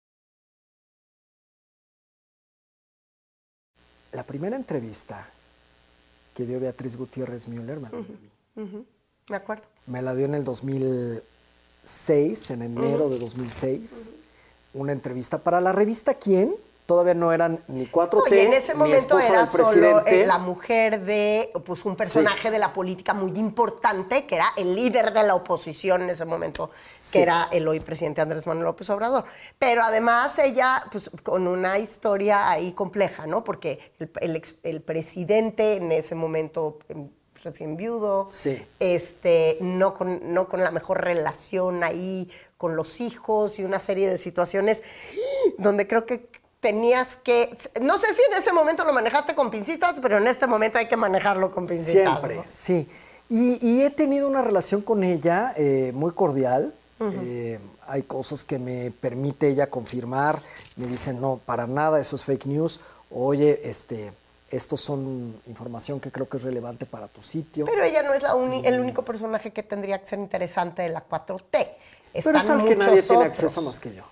La primera entrevista que dio Beatriz Gutiérrez Müller me la dio a mí. Me acuerdo. Me la dio en el 2006, en enero de 2006, una entrevista para la revista ¿Quién? Todavía no eran ni 4T, Oye, en ese ni momento esposa era del presidente. solo la mujer de pues, un personaje de la política muy importante, que era el líder de la oposición en ese momento, Sí. que era el hoy presidente Andrés Manuel López Obrador. Pero además ella, pues con una historia ahí compleja, ¿no? Porque el presidente en ese momento recién viudo, Sí. no con la mejor relación ahí con los hijos y una serie de situaciones donde creo que tenías que, no sé si en ese momento lo manejaste con pincitas, pero en este momento hay que manejarlo con pincitas. Siempre, ¿no? sí. Y he tenido una relación con ella muy cordial. Hay cosas que me permite ella confirmar. Me dicen, no, para nada, eso es fake news. Oye, estos son información que creo que es relevante para tu sitio. Pero ella no es el único personaje que tendría que ser interesante de la 4T. Pero Están es al que nadie muchos tiene otros. acceso más que yo.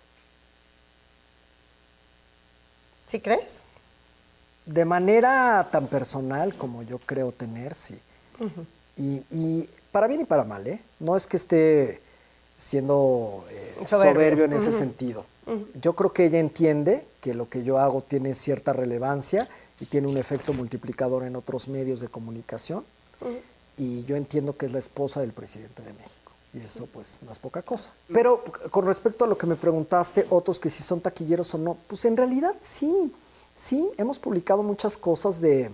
¿Sí crees? De manera tan personal como yo creo tener, sí. Y para bien y para mal, ¿eh? No es que esté siendo soberbio en ese sentido. Yo creo que ella entiende que lo que yo hago tiene cierta relevancia y tiene un efecto multiplicador en otros medios de comunicación. Y yo entiendo que es la esposa del presidente de México. Y eso, pues, no es poca cosa. Pero con respecto a lo que me preguntaste, otros que si son taquilleros o no, pues en realidad sí. Sí, hemos publicado muchas cosas de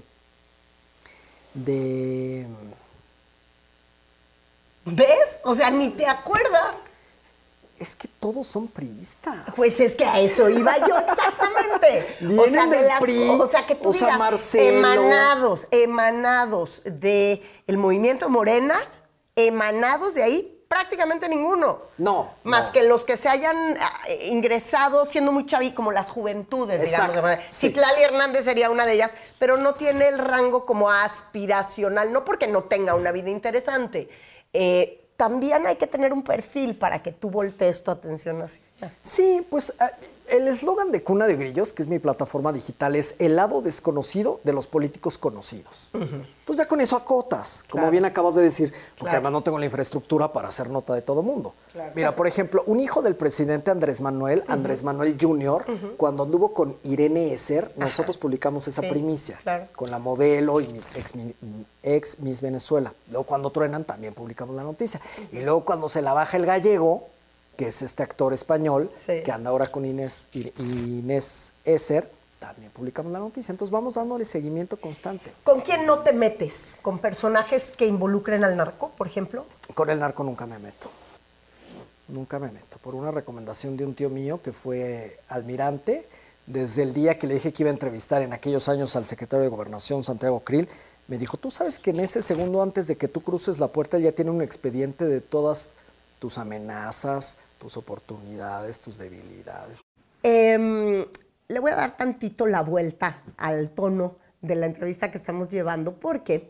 ¿Ves? O sea, ni te acuerdas. Es que todos son priistas. Pues es que a eso iba yo exactamente. Vienen del PRI, o sea, que tú o sea, digas, Marcelo. emanados del movimiento Morena, emanados de ahí, prácticamente ninguno. No. Más no. que los que se hayan ingresado siendo muy chaví, como las juventudes, Exacto, digamos. sí. Citlali Hernández sería una de ellas, pero no tiene el rango como aspiracional, no porque no tenga una vida interesante. También hay que tener un perfil para que tú voltees tu atención hacia allá. Sí, pues el eslogan de Cuna de Grillos, que es mi plataforma digital, es el lado desconocido de los políticos conocidos. Entonces ya con eso acotas, como Claro. bien acabas de decir, porque Claro. además no tengo la infraestructura para hacer nota de todo mundo. Claro. Mira, por ejemplo, un hijo del presidente Andrés Manuel, Andrés Manuel Jr., cuando anduvo con Irene Esser, nosotros publicamos esa Sí, primicia, claro. con la modelo y mi ex Miss Venezuela. Luego cuando truenan también publicamos la noticia. Y luego cuando se la baja el gallego, que es este actor español, Sí. que anda ahora con Inés Esser, también publicamos la noticia. Entonces vamos dándole seguimiento constante. ¿Con quién no te metes? ¿Con personajes que involucren al narco, por ejemplo? Con el narco nunca me meto. Nunca me meto. Por una recomendación de un tío mío que fue almirante, desde el día que le dije que iba a entrevistar en aquellos años al secretario de Gobernación, Santiago Krill, me dijo, tú sabes que en ese segundo antes de que tú cruces la puerta, él ya tiene un expediente de todas tus amenazas, tus oportunidades, tus debilidades. Le voy a dar tantito la vuelta al tono de la entrevista que estamos llevando, porque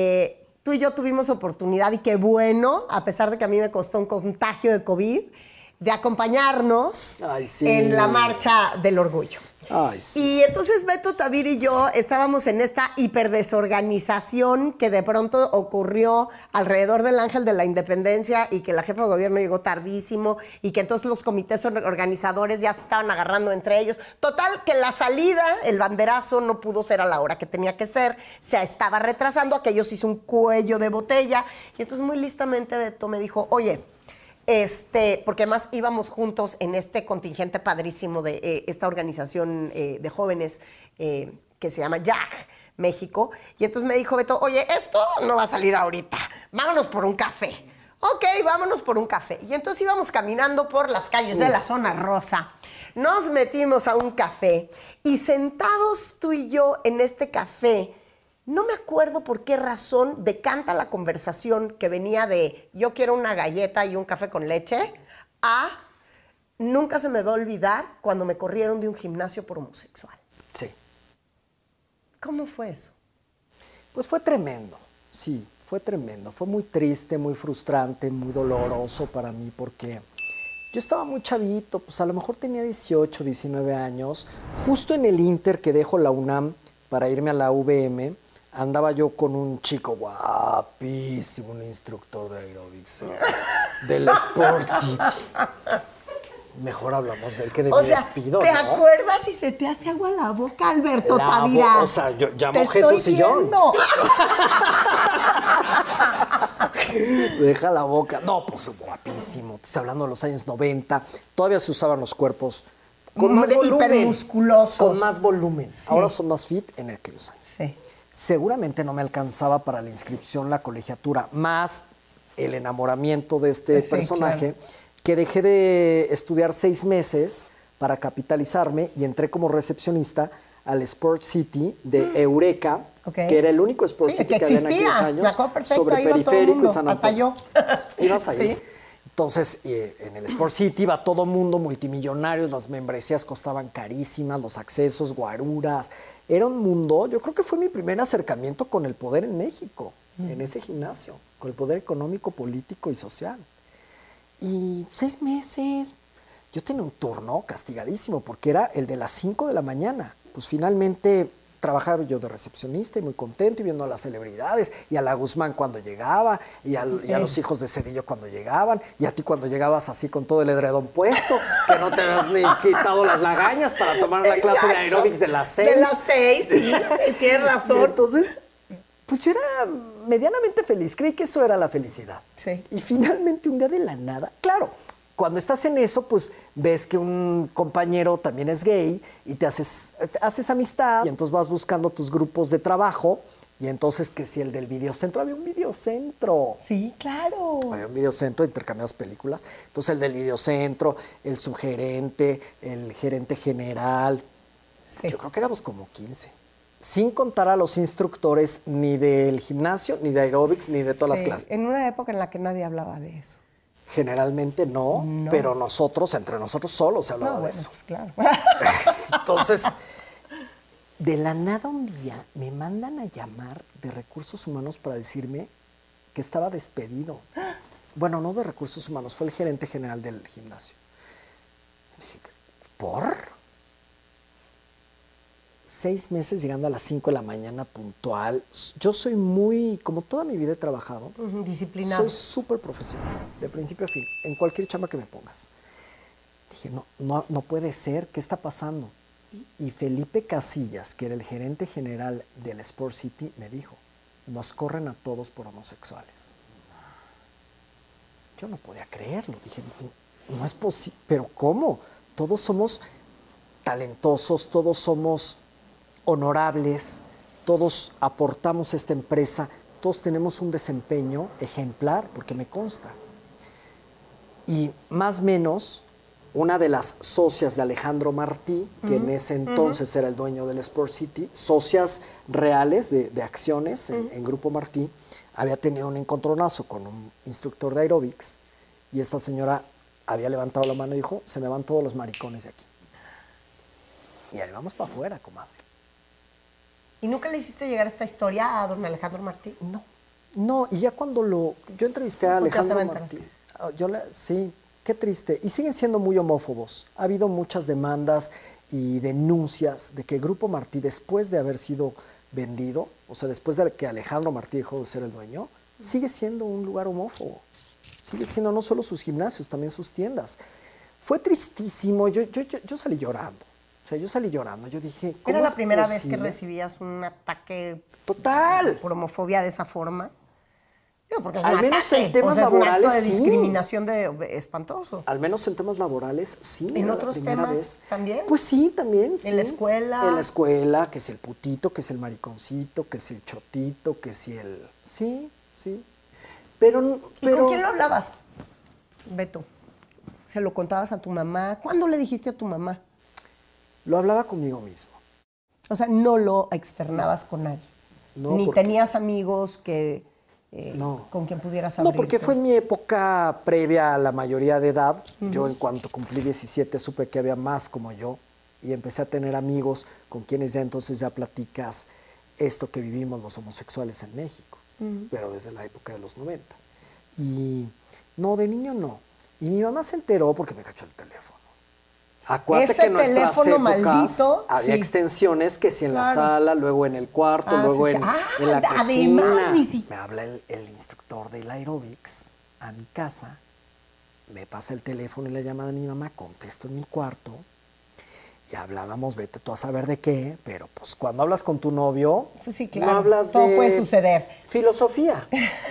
tú y yo tuvimos oportunidad, y qué bueno, a pesar de que a mí me costó un contagio de COVID, de acompañarnos Ay, sí. en la marcha del orgullo. Ay, sí. Y entonces Beto Tavir y yo estábamos en esta hiperdesorganización que de pronto ocurrió alrededor del Ángel de la Independencia y que la jefa de gobierno llegó tardísimo y que entonces los comités organizadores ya se estaban agarrando entre ellos. Total, que la salida, el banderazo, no pudo ser a la hora que tenía que ser, se estaba retrasando, aquello se hizo un cuello de botella y entonces muy listamente Beto me dijo, oye, porque además íbamos juntos en este contingente padrísimo de esta organización de jóvenes que se llama YAG México. Y entonces me dijo Beto, oye, esto no va a salir ahorita, vámonos por un café. Ok, vámonos por un café. Y entonces íbamos caminando por las calles de la zona rosa. Nos metimos a un café y sentados tú y yo en este café, no me acuerdo por qué razón decanta la conversación que venía de yo quiero una galleta y un café con leche a nunca se me va a olvidar cuando me corrieron de un gimnasio por homosexual. Sí. ¿Cómo fue eso? Pues fue tremendo, sí, fue tremendo. Fue muy triste, muy frustrante, muy doloroso para mí porque yo estaba muy chavito, pues a lo mejor tenía 18, 19 años. Justo en el Inter que dejo la UNAM para irme a la UVM, andaba yo con un chico guapísimo, un instructor de aeróbics del Sport City. Mejor hablamos de él que de mi despido, ¿te ¿no? acuerdas si se te hace agua la boca, Alberto Tavira? O sea, yo ya mojé tu sillón. Deja la boca. No, pues guapísimo. Te estoy hablando de los años 90. Todavía se usaban los cuerpos con más volumen. Hipermusculosos. Con más volumen. Sí. Ahora son más fit en aquellos años. Sí. Seguramente no me alcanzaba para la inscripción, la colegiatura, más el enamoramiento de este personaje, claro, que dejé de estudiar 6 meses para capitalizarme y entré como recepcionista al Sport City de Eureka, que era el único Sport City que había en aquellos años, sobre Periférico y San Antonio. Ibas ahí. Sí. Entonces, en el Sport City iba todo mundo, multimillonarios, las membresías costaban carísimas, los accesos, guaruras. Era un mundo, yo creo que fue mi primer acercamiento con el poder en México, en ese gimnasio, con el poder económico, político y social. Y 6 meses, yo tenía un turno castigadísimo, porque era el de las 5 de la mañana. Pues finalmente trabajaba yo de recepcionista y muy contento y viendo a las celebridades y a la Guzmán cuando llegaba y a los hijos de Cedillo cuando llegaban y a ti cuando llegabas así con todo el edredón puesto, que no te habías ni quitado las lagañas para tomar la clase de aeróbics de las 6. De las 6, sí, tienes razón. Y entonces, pues yo era medianamente feliz, creí que eso era la felicidad. Sí. Y finalmente un día de la nada, claro, cuando estás en eso, pues ves que un compañero también es gay y te haces amistad y entonces vas buscando tus grupos de trabajo y entonces que si el del videocentro, había un videocentro. Sí, claro. Había un videocentro, intercambiadas películas. Entonces el del videocentro, el subgerente, el gerente general. Sí. Yo creo que éramos como 15. Sin contar a los instructores ni del gimnasio, ni de aeróbics, ni de todas las clases. En una época en la que nadie hablaba de eso. Generalmente no, pero nosotros, entre nosotros solos se hablaba de eso. Pues claro. Entonces, de la nada un día me mandan a llamar de Recursos Humanos para decirme que estaba despedido. Bueno, no de Recursos Humanos, fue el gerente general del gimnasio. Dije, ¿por? 6 meses llegando a las 5 de la mañana puntual. Yo soy muy, como toda mi vida he trabajado, disciplinado. Soy súper profesional, de principio a fin, en cualquier chamba que me pongas. Dije, no puede ser, ¿qué está pasando? Y Felipe Casillas, que era el gerente general del Sport City, me dijo, nos corren a todos por homosexuales. Yo no podía creerlo, dije, no es posible, pero ¿cómo? Todos somos talentosos, todos somos honorables, todos aportamos a esta empresa, todos tenemos un desempeño ejemplar, porque me consta. Y más o menos, una de las socias de Alejandro Martí, que en ese entonces era el dueño del Sport City, socias reales de acciones en Grupo Martí, había tenido un encontronazo con un instructor de aeróbics y esta señora había levantado la mano y dijo, se me van todos los maricones de aquí. Y ahí vamos para afuera, comadre. ¿Y nunca le hiciste llegar esta historia a don Alejandro Martí? No, y ya cuando yo entrevisté a Alejandro Martí, sí, qué triste. Y siguen siendo muy homófobos. Ha habido muchas demandas y denuncias de que el Grupo Martí, después de haber sido vendido, o sea, después de que Alejandro Martí dejó de ser el dueño, sigue siendo un lugar homófobo. Sigue siendo no solo sus gimnasios, también sus tiendas. Fue tristísimo. Yo salí llorando. O sea, yo salí llorando. Yo dije, ¿cómo ¿Era la es primera vez posible? que recibías un ataque Total. por homofobia de esa forma? Digo, porque es Al un menos ataque, en temas o sea, es un acto laborales, de sí. discriminación espantoso. Al menos en temas laborales, sí. ¿En era la otros primera temas vez. también? Pues sí, también. Sí. ¿En la escuela? En la escuela, que si el putito, que si el mariconcito, que si el chotito, que si el... Sí, sí. Pero... ¿Y con quién lo hablabas, Beto? ¿Se lo contabas a tu mamá? ¿Cuándo le dijiste a tu mamá? Lo hablaba conmigo mismo. O sea, no lo externabas con nadie. No, Ni porque- tenías amigos que No. con quien pudieras abrirte. No, porque fue en mi época previa a la mayoría de edad. Yo en cuanto cumplí 17 supe que había más como yo y empecé a tener amigos con quienes ya entonces ya platicas esto que vivimos los homosexuales en México, pero desde la época de los 90. Y no, de niño no. Y mi mamá se enteró porque me cachó el teléfono. Acuérdate Ese que en nuestras teléfono épocas maldito, había sí. extensiones que si en la Claro. sala, luego en el cuarto, Ah, luego sí, sí. en, Ah, en la además, cocina. ni si- Me habla el instructor del aeróbics a mi casa, me pasa el teléfono y la llamada de mi mamá, contesto en mi cuarto y hablábamos, vete tú a saber de qué, pero pues cuando hablas con tu novio, Pues sí, claro. no hablas Todo de puede suceder. filosofía.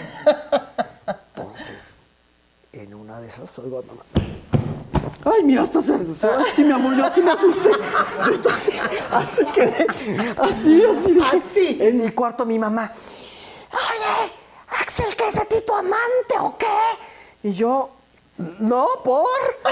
Entonces, en una de esas oigo a mamá. Ay, mira, así, mi amor, yo así me asusté. Yo también, así quedé, así dije, Así. en mi cuarto mi mamá. Oye, Axel, ¿qué es de ti, tu amante o qué? Y yo, no, ¿por?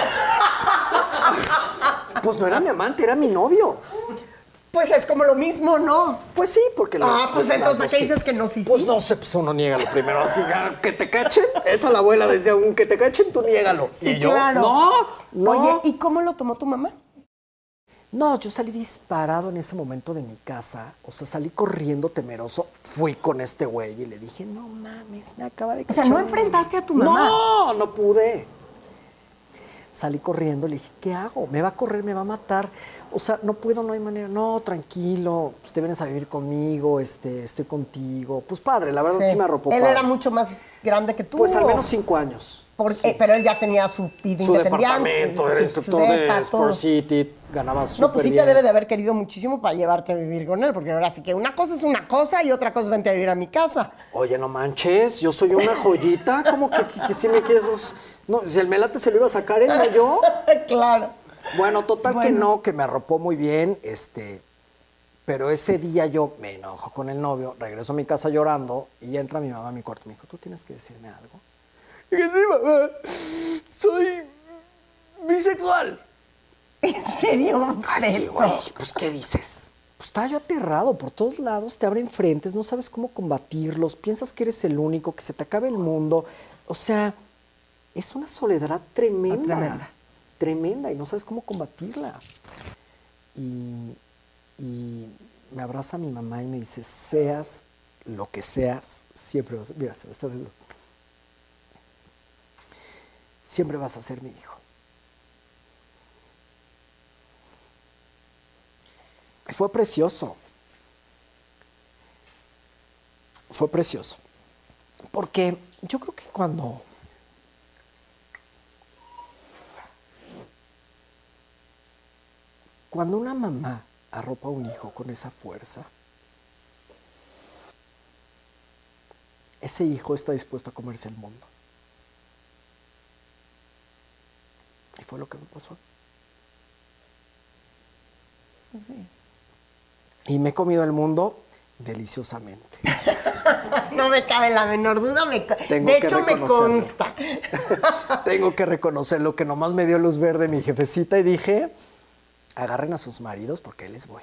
Pues no era mi amante, era mi novio. Pues es como lo mismo, ¿no? Pues sí, porque... Pues entonces, ¿para qué sí. dices que no? Sí, Pues sí. no sé, pues uno niega lo primero. Así, que te cachen. Esa la abuela decía, que te cachen, tú niégalo. Sí, y yo, claro. no. Oye, ¿y cómo lo tomó tu mamá? No, yo salí disparado en ese momento de mi casa. O sea, salí corriendo temeroso. Fui con este güey y le dije, no mames, me acaba de O sea, cachar. ¿no enfrentaste a tu mamá? No pude. Salí corriendo, le dije, ¿qué hago? Me va a correr, me va a matar. O sea, no puedo, no hay manera. No, tranquilo, pues te vienes a vivir conmigo, estoy contigo. Pues padre, la verdad sí, me arropó. Él padre. era mucho más grande que tú. Pues al menos 5 años. Porque, pero él ya tenía su vida Su independiente. departamento, era su instructor depa, de todo. Sport City, ganaba súper No, pues sí bien. te debe de haber querido muchísimo para llevarte a vivir con él, porque ahora sí que una cosa es una cosa y otra cosa es vente a vivir a mi casa. Oye, no manches, yo soy una joyita, ¿cómo que si me quieres? No, si el melate se lo iba a sacar él, no yo. Claro. Bueno, total que Bueno. no, que me arropó muy bien, pero ese día yo me enojo con el novio, regreso a mi casa llorando y entra mi mamá a mi cuarto y me dijo, ¿tú tienes que decirme algo? Y dije, sí, mamá, soy bisexual. ¿En serio? Ay, sí, Beto? güey, pues, ¿qué dices? Pues estaba yo aterrado, por todos lados te abren frentes, no sabes cómo combatirlos, piensas que eres el único, que se te acabe el mundo. O sea, es una soledad tremenda. Tremenda. Tremenda, y no sabes cómo combatirla. Y me abraza mi mamá y me dice, seas lo que seas, siempre vas a... Mira, se me está haciendo... Siempre vas a ser mi hijo. Fue precioso. Fue precioso. Porque yo creo que cuando una mamá arropa a un hijo con esa fuerza, ese hijo está dispuesto a comerse el mundo. Y fue lo que me pasó. Y me he comido el mundo deliciosamente. No me cabe la menor duda. Tengo De que hecho, me reconocerlo. consta. Tengo que reconocerlo, que nomás me dio luz verde mi jefecita y dije, agarren a sus maridos porque ahí les voy.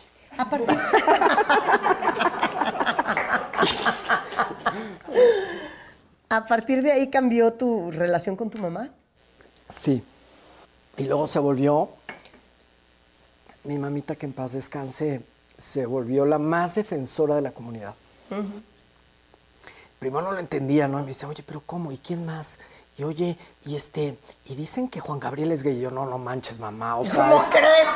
¿A partir de ahí cambió tu relación con tu mamá? Sí. Y luego se volvió, mi mamita, que en paz descanse, se volvió la más defensora de la comunidad. Primero no lo entendía, ¿no? Y me dice, oye, pero ¿cómo? ¿Y quién más? Y oye, y dicen que Juan Gabriel es gay. Y yo, no manches, mamá, o sea... ¿Cómo crees?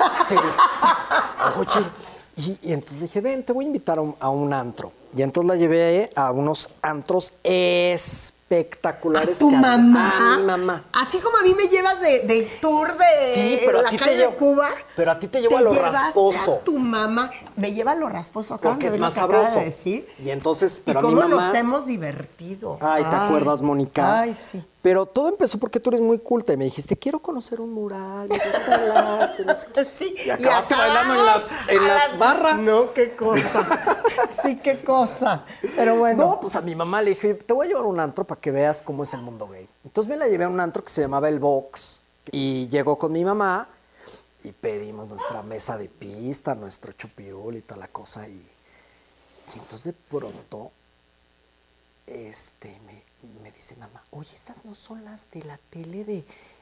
Oye, y entonces dije, ven, te voy a invitar a un antro. Y entonces la llevé a unos antros espectaculares. ¿A tu mamá? A mi mamá. Así como a mí me llevas de tour de Sí, pero la a ti calle te de llevo, Cuba. pero a ti te llevo a lo llevaste rasposo. A tu mamá me lleva a lo rasposo. Acaban Porque de es ver más lo que acaba sabroso. de decir. Y entonces, pero ¿Y a mi cómo mamá... nos hemos divertido? Ay, ¿te acuerdas, Mónica? Ay, sí. Pero todo empezó porque tú eres muy culta y me dijiste, quiero conocer un mural, me gusta el arte, no sé qué. Sí, Y acabaste bailando en la barra. No, qué cosa. Sí, qué cosa. Pero bueno. No, pues a mi mamá le dije, te voy a llevar a un antro para que veas cómo es el mundo gay. Entonces me la llevé a un antro que se llamaba El Box y llegó con mi mamá y pedimos nuestra mesa de pista, nuestro chupirul y toda la cosa. Y entonces de pronto me dice mamá, oye, estas no son las de la tele de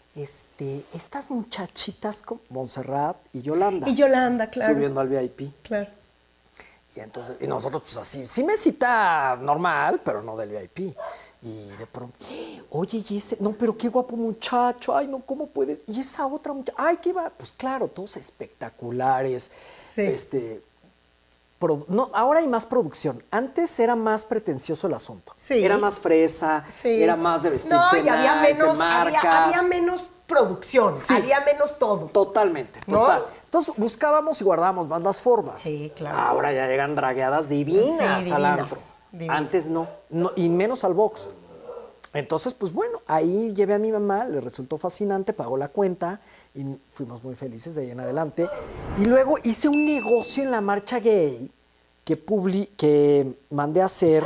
estas muchachitas como Montserrat y Yolanda. Y Yolanda, claro. Subiendo al VIP. Claro. Y entonces, y nosotros pues así, sí mesita normal, pero no del VIP. Y de pronto, oye, y ese, no, pero qué guapo muchacho, ay, no, ¿cómo puedes? Y esa otra muchacha, ay, qué va, pues claro, todos espectaculares. Sí. No, ahora hay más producción. Antes era más pretencioso el asunto. Sí. Era más fresa, Sí. era más de vestirte No, y había nice, menos, de marcas. había menos producción, Sí. había menos todo. Totalmente, ¿No? total. Entonces buscábamos y guardábamos más las formas. Sí, claro. Ahora ya llegan dragueadas divinas, Sí, al divinas, antro. divinas. Antes no, y menos al box. Entonces, pues bueno, ahí llevé a mi mamá, le resultó fascinante, pagó la cuenta y fuimos muy felices de ahí en adelante. Y luego hice un negocio en la marcha gay que mandé a hacer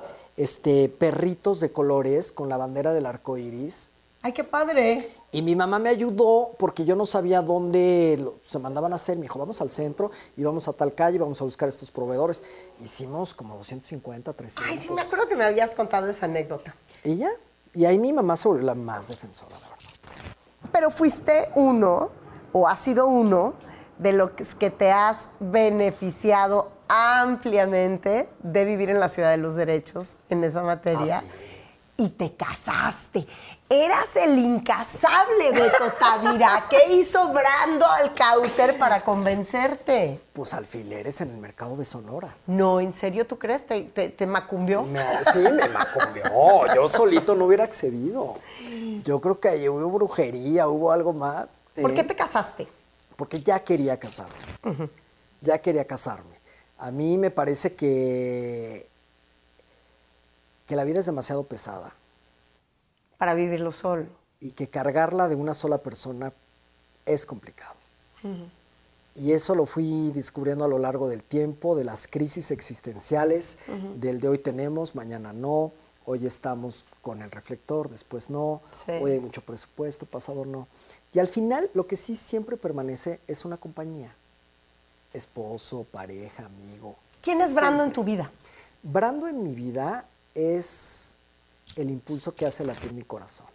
perritos de colores con la bandera del arco iris. Ay, qué padre. Y mi mamá me ayudó porque yo no sabía dónde se mandaban a hacer. Me dijo, vamos al centro, íbamos a tal calle, vamos a buscar estos proveedores. Hicimos como 250, 300. Ay, sí, me acuerdo que me habías contado esa anécdota. Y ya. Y ahí mi mamá se volvió la más defensora, la verdad. Pero fuiste uno, o has sido uno, de los que te has beneficiado ampliamente de vivir en la ciudad de los derechos en esa materia. Ah, sí. Y te casaste. Eras el incasable Beto Tavira. ¿Qué hizo Brando Alcáuter para convencerte? Pues alfileres en el mercado de Sonora. No, ¿en serio tú crees? ¿Te macumbió? Sí, me macumbió. Yo solito no hubiera accedido. Yo creo que ahí hubo brujería, hubo algo más. ¿Por qué te casaste? Porque ya quería casarme. Ya quería casarme. A mí me parece que la vida es demasiado pesada. Para vivirlo solo. Y que cargarla de una sola persona es complicado. Y eso lo fui descubriendo a lo largo del tiempo, de las crisis existenciales, del de hoy tenemos, mañana no, hoy estamos con el reflector, después no, Sí. hoy hay mucho presupuesto, pasado no. Y al final lo que sí siempre permanece es una compañía. Esposo, pareja, amigo. ¿Quién es Brando en tu vida? Brando en mi vida es el impulso que hace latir mi corazón.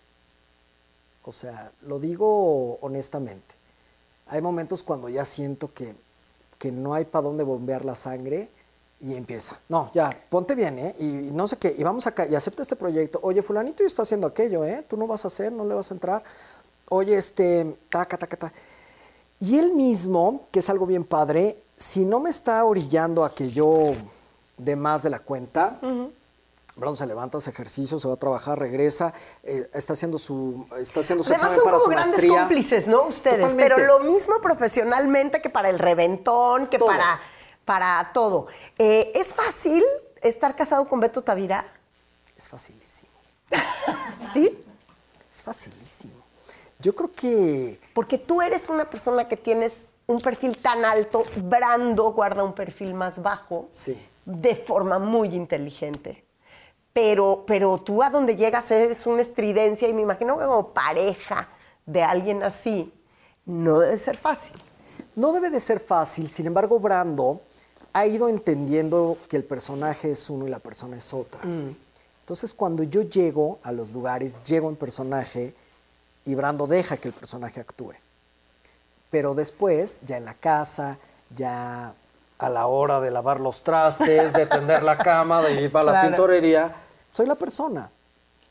O sea, lo digo honestamente. Hay momentos cuando ya siento que no hay para dónde bombear la sangre y empieza. No, ya, ponte bien, ¿eh? Y no sé qué, y vamos acá, y acepta este proyecto. Oye, fulanito ya está haciendo aquello, ¿eh? Tú no vas a hacer, no le vas a entrar. Oye, taca. Y él mismo, que es algo bien padre, si no me está orillando a que yo dé más de la cuenta, Brando se levanta, hace ejercicio, se va a trabajar, regresa, está haciendo su examen Además son para como su grandes maestría. cómplices, ¿no? Ustedes. Totalmente. Pero lo mismo profesionalmente que para el reventón, que Todo. para todo. ¿Es fácil estar casado con Beto Tavira? Es facilísimo. ¿Sí? Es facilísimo. Yo creo que... Porque tú eres una persona que tienes un perfil tan alto, Brando guarda un perfil más bajo, Sí. de forma muy inteligente. Pero tú a donde llegas eres una estridencia y me imagino que como pareja de alguien así, no debe ser fácil. No debe de ser fácil, sin embargo, Brando ha ido entendiendo que el personaje es uno y la persona es otra. Entonces, cuando yo llego a los lugares, llego en personaje y Brando deja que el personaje actúe. Pero después, ya en la casa, ya a la hora de lavar los trastes, de tender la cama, de ir para la Claro. tintorería, soy la persona.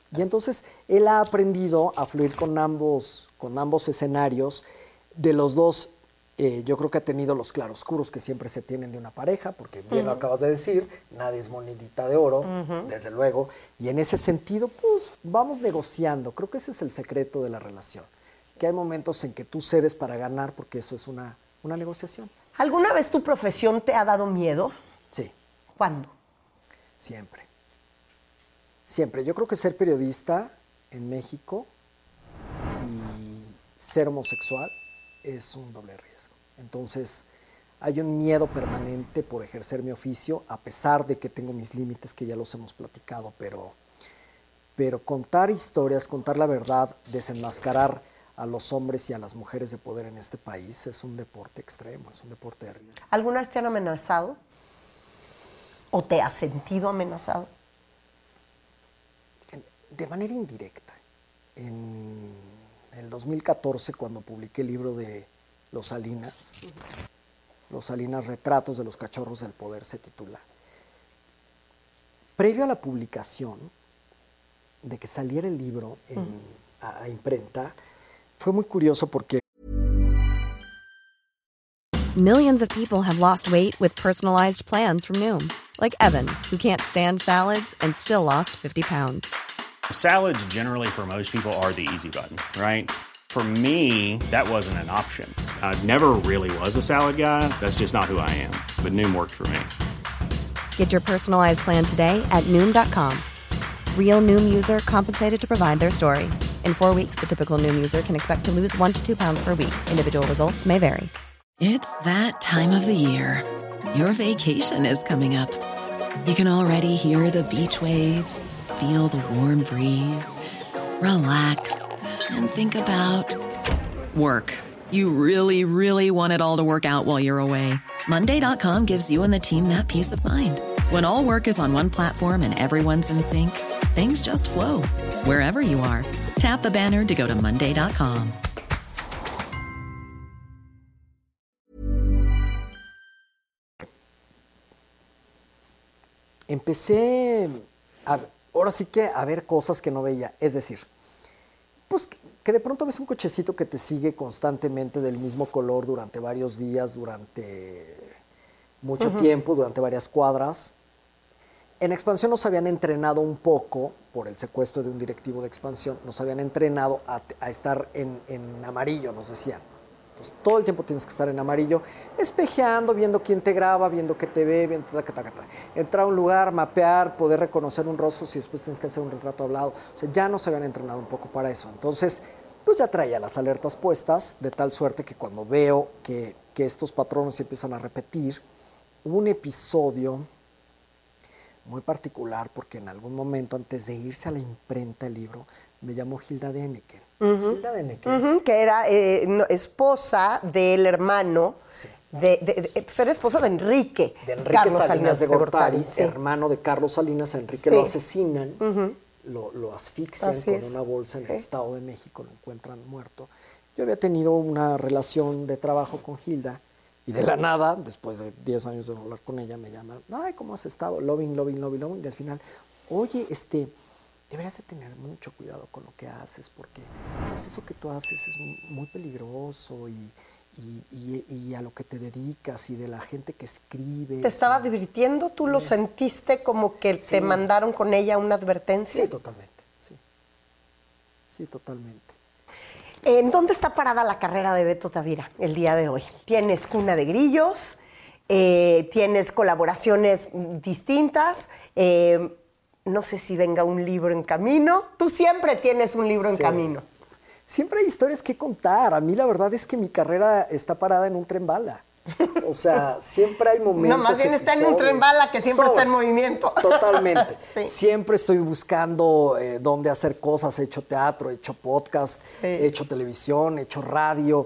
Y entonces él ha aprendido a fluir con ambos escenarios. De los dos, yo creo que ha tenido los claroscuros que siempre se tienen de una pareja, porque bien lo acabas de decir, nadie es monedita de oro, desde luego. Y en ese sentido, pues vamos negociando. Creo que ese es el secreto de la relación. Que hay momentos en que tú cedes para ganar, porque eso es una negociación. ¿Alguna vez tu profesión te ha dado miedo? Sí. ¿Cuándo? Siempre. Siempre. Yo creo que ser periodista en México y ser homosexual es un doble riesgo. Entonces, hay un miedo permanente por ejercer mi oficio, a pesar de que tengo mis límites, que ya los hemos platicado, pero contar historias, contar la verdad, desenmascarar a los hombres y a las mujeres de poder en este país es un deporte extremo, es un deporte de riesgo. ¿Alguna vez te han amenazado? ¿O te has sentido amenazado? De manera indirecta. En el 2014, cuando publiqué el libro de Los Salinas, Los Salinas, Retratos de los Cachorros del Poder, se titula. Previo a la publicación, de que saliera el libro a imprenta, fue muy curioso porque Millions of people have lost weight with personalized plans from Noom. Like Evan, who can't stand salads and still lost 50 pounds. Salads generally for most people are the easy button, right? For me, that wasn't an option. I never really was a salad guy. That's just not who I am. But Noom worked for me. Get your personalized plan today at Noom.com. Real Noom user compensated to provide their story. In 4 weeks, the typical Noom user can expect to lose 1 to 2 pounds per week. Individual results may vary. It's that time of the year. Your vacation is coming up. You can already hear the beach waves, feel the warm breeze, relax, and think about work. You really, really want it all to work out while you're away. Monday.com gives you and the team that peace of mind. When all work is on one platform and everyone's in sync, things just flow. Wherever you are, tap the banner to go to Monday.com. Empecé, ahora sí que a ver cosas que no veía. Es decir, pues que de pronto ves un cochecito que te sigue constantemente del mismo color durante varios días, durante mucho tiempo, durante varias cuadras. En Expansión nos habían entrenado un poco, por el secuestro de un directivo de Expansión, nos habían entrenado a estar en amarillo, nos decían. Entonces, todo el tiempo tienes que estar en amarillo, espejeando, viendo quién te graba, viendo qué te ve, viendo entrar a un lugar, mapear, poder reconocer un rostro si después tienes que hacer un retrato hablado. O sea, ya nos habían entrenado un poco para eso. Entonces, pues ya traía las alertas puestas, de tal suerte que cuando veo que estos patrones se empiezan a repetir, hubo un episodio muy particular, porque en algún momento, antes de irse a la imprenta el libro, me llamó Hilda Deneken. Hilda Deneken. Que era esposa del hermano, Sí. pues era esposa de Enrique. De Enrique Carlos Salinas de Gortari, sí. hermano de Carlos Salinas. A Enrique Sí. lo asesinan, lo asfixian Así con es. una bolsa en el Sí. Estado de México, lo encuentran muerto. Yo había tenido una relación de trabajo con Hilda, y de la nada, después de 10 años de no hablar con ella, me llama, ay, ¿cómo has estado? Loving. Y al final, oye, deberías de tener mucho cuidado con lo que haces, porque pues, eso que tú haces es muy peligroso y a lo que te dedicas y de la gente que escribe. ¿Te estaba divirtiendo? ¿Tú lo sentiste como que Sí. te mandaron con ella una advertencia? Sí, totalmente, sí. Sí, totalmente. ¿En dónde está parada la carrera de Beto Tavira el día de hoy? Tienes Cuna de Grillos, tienes colaboraciones distintas, no sé si venga un libro en camino. Tú siempre tienes un libro en Sí. camino. Siempre hay historias que contar. A mí la verdad es que mi carrera está parada en un tren bala. O sea, siempre hay momentos. No, más bien está en un tren bala que siempre está en movimiento. Totalmente. Sí. Siempre estoy buscando dónde hacer cosas. He hecho teatro, he hecho podcast, Sí. he hecho televisión, he hecho radio.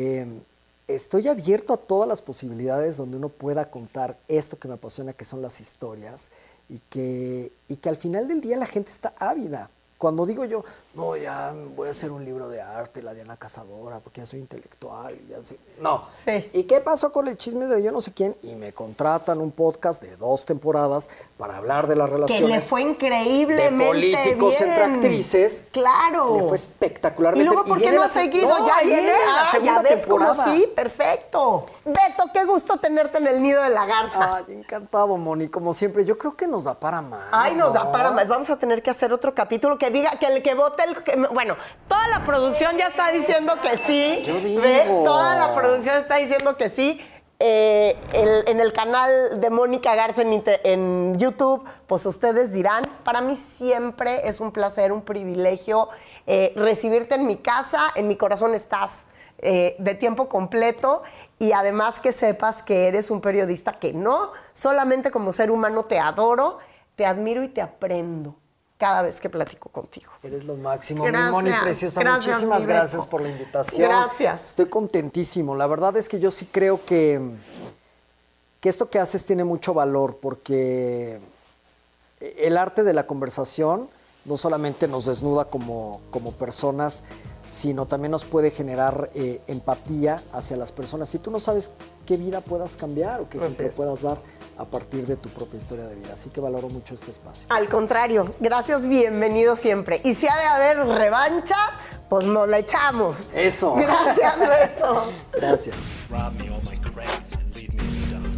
Estoy abierto a todas las posibilidades donde uno pueda contar esto que me apasiona, que son las historias, y que al final del día la gente está ávida. cuando digo yo, no, ya voy a hacer un libro de arte, la Diana Cazadora, porque ya soy intelectual y ya sé. No. Sí. ¿Y qué pasó con el chisme de yo no sé quién? Y me contratan un podcast de 2 temporadas para hablar de las relaciones. Que le fue increíblemente de políticos bien. entre actrices. Claro. Le fue espectacularmente. Y luego, ¿por qué no ha seguido? No, ya viene la segunda ya ves temporada. como sí, perfecto. Beto, qué gusto tenerte en el nido de la garza. Ay, encantado, Moni, como siempre. Yo creo que nos da para más. Ay, nos da ¿no? para más. Vamos a tener que hacer otro capítulo que diga que el que vote bueno, toda la producción ya está diciendo que sí. Yo digo. ¿Ve? Toda la producción está diciendo que sí. En el canal de Mónica Garza en YouTube, pues ustedes dirán. Para mí siempre es un placer, un privilegio recibirte en mi casa. En mi corazón estás de tiempo completo, y además que sepas que eres un periodista que no solamente como ser humano te adoro, te admiro y te aprendo cada vez que platico contigo. Eres lo máximo, Gracias, mi Moni preciosa. gracias, Muchísimas mi Beto. gracias por la invitación. Gracias. Estoy contentísimo. La verdad es que yo sí creo que esto que haces tiene mucho valor, porque el arte de la conversación no solamente nos desnuda como personas, sino también nos puede generar empatía hacia las personas. Si tú no sabes qué vida puedas cambiar o qué ejemplo puedas dar a partir de tu propia historia de vida. Así que valoro mucho este espacio. Al contrario, gracias, bienvenido siempre. Y si ha de haber revancha, pues nos la echamos. Eso. Gracias, Beto. Gracias. Rob me all my credit and leave me in the dark.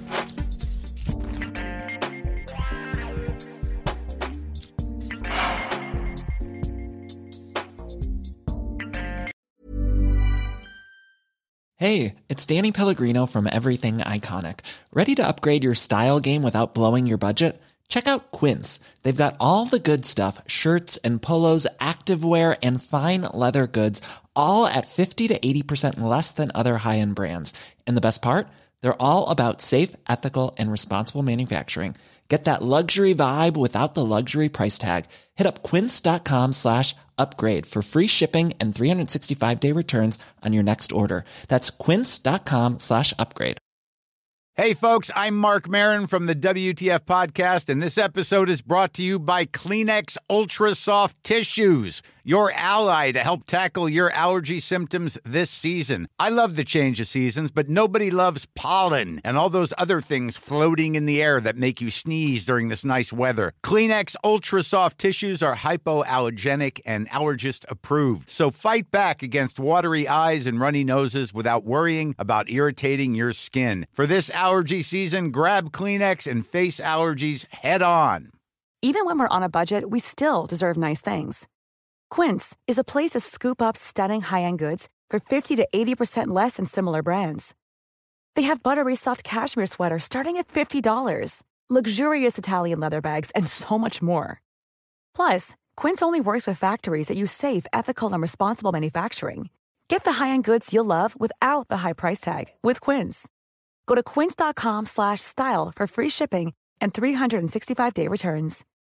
Hey, it's Danny Pellegrino from Everything Iconic. Ready to upgrade your style game without blowing your budget? Check out Quince. They've got all the good stuff, shirts and polos, activewear, and fine leather goods, all at 50 to 80% less than other high-end brands. And the best part? They're all about safe, ethical, and responsible manufacturing. Get that luxury vibe without the luxury price tag. Hit up quince.com/upgrade for free shipping and 365-day returns on your next order. That's quince.com/upgrade. Hey, folks, I'm Mark Maron from the WTF Podcast, and this episode is brought to you by Kleenex Ultra Soft Tissues, your ally to help tackle your allergy symptoms this season. I love the change of seasons, but nobody loves pollen and all those other things floating in the air that make you sneeze during this nice weather. Kleenex Ultra Soft Tissues are hypoallergenic and allergist approved, so fight back against watery eyes and runny noses without worrying about irritating your skin. For this allergy season, grab Kleenex and face allergies head on. Even when we're on a budget, we still deserve nice things. Quince is a place to scoop up stunning high-end goods for 50 to 80% less than similar brands. They have buttery soft cashmere sweaters starting at $50, luxurious Italian leather bags, and so much more. Plus, Quince only works with factories that use safe, ethical, and responsible manufacturing. Get the high-end goods you'll love without the high price tag with Quince. Go to quince.com/style for free shipping and 365-day returns.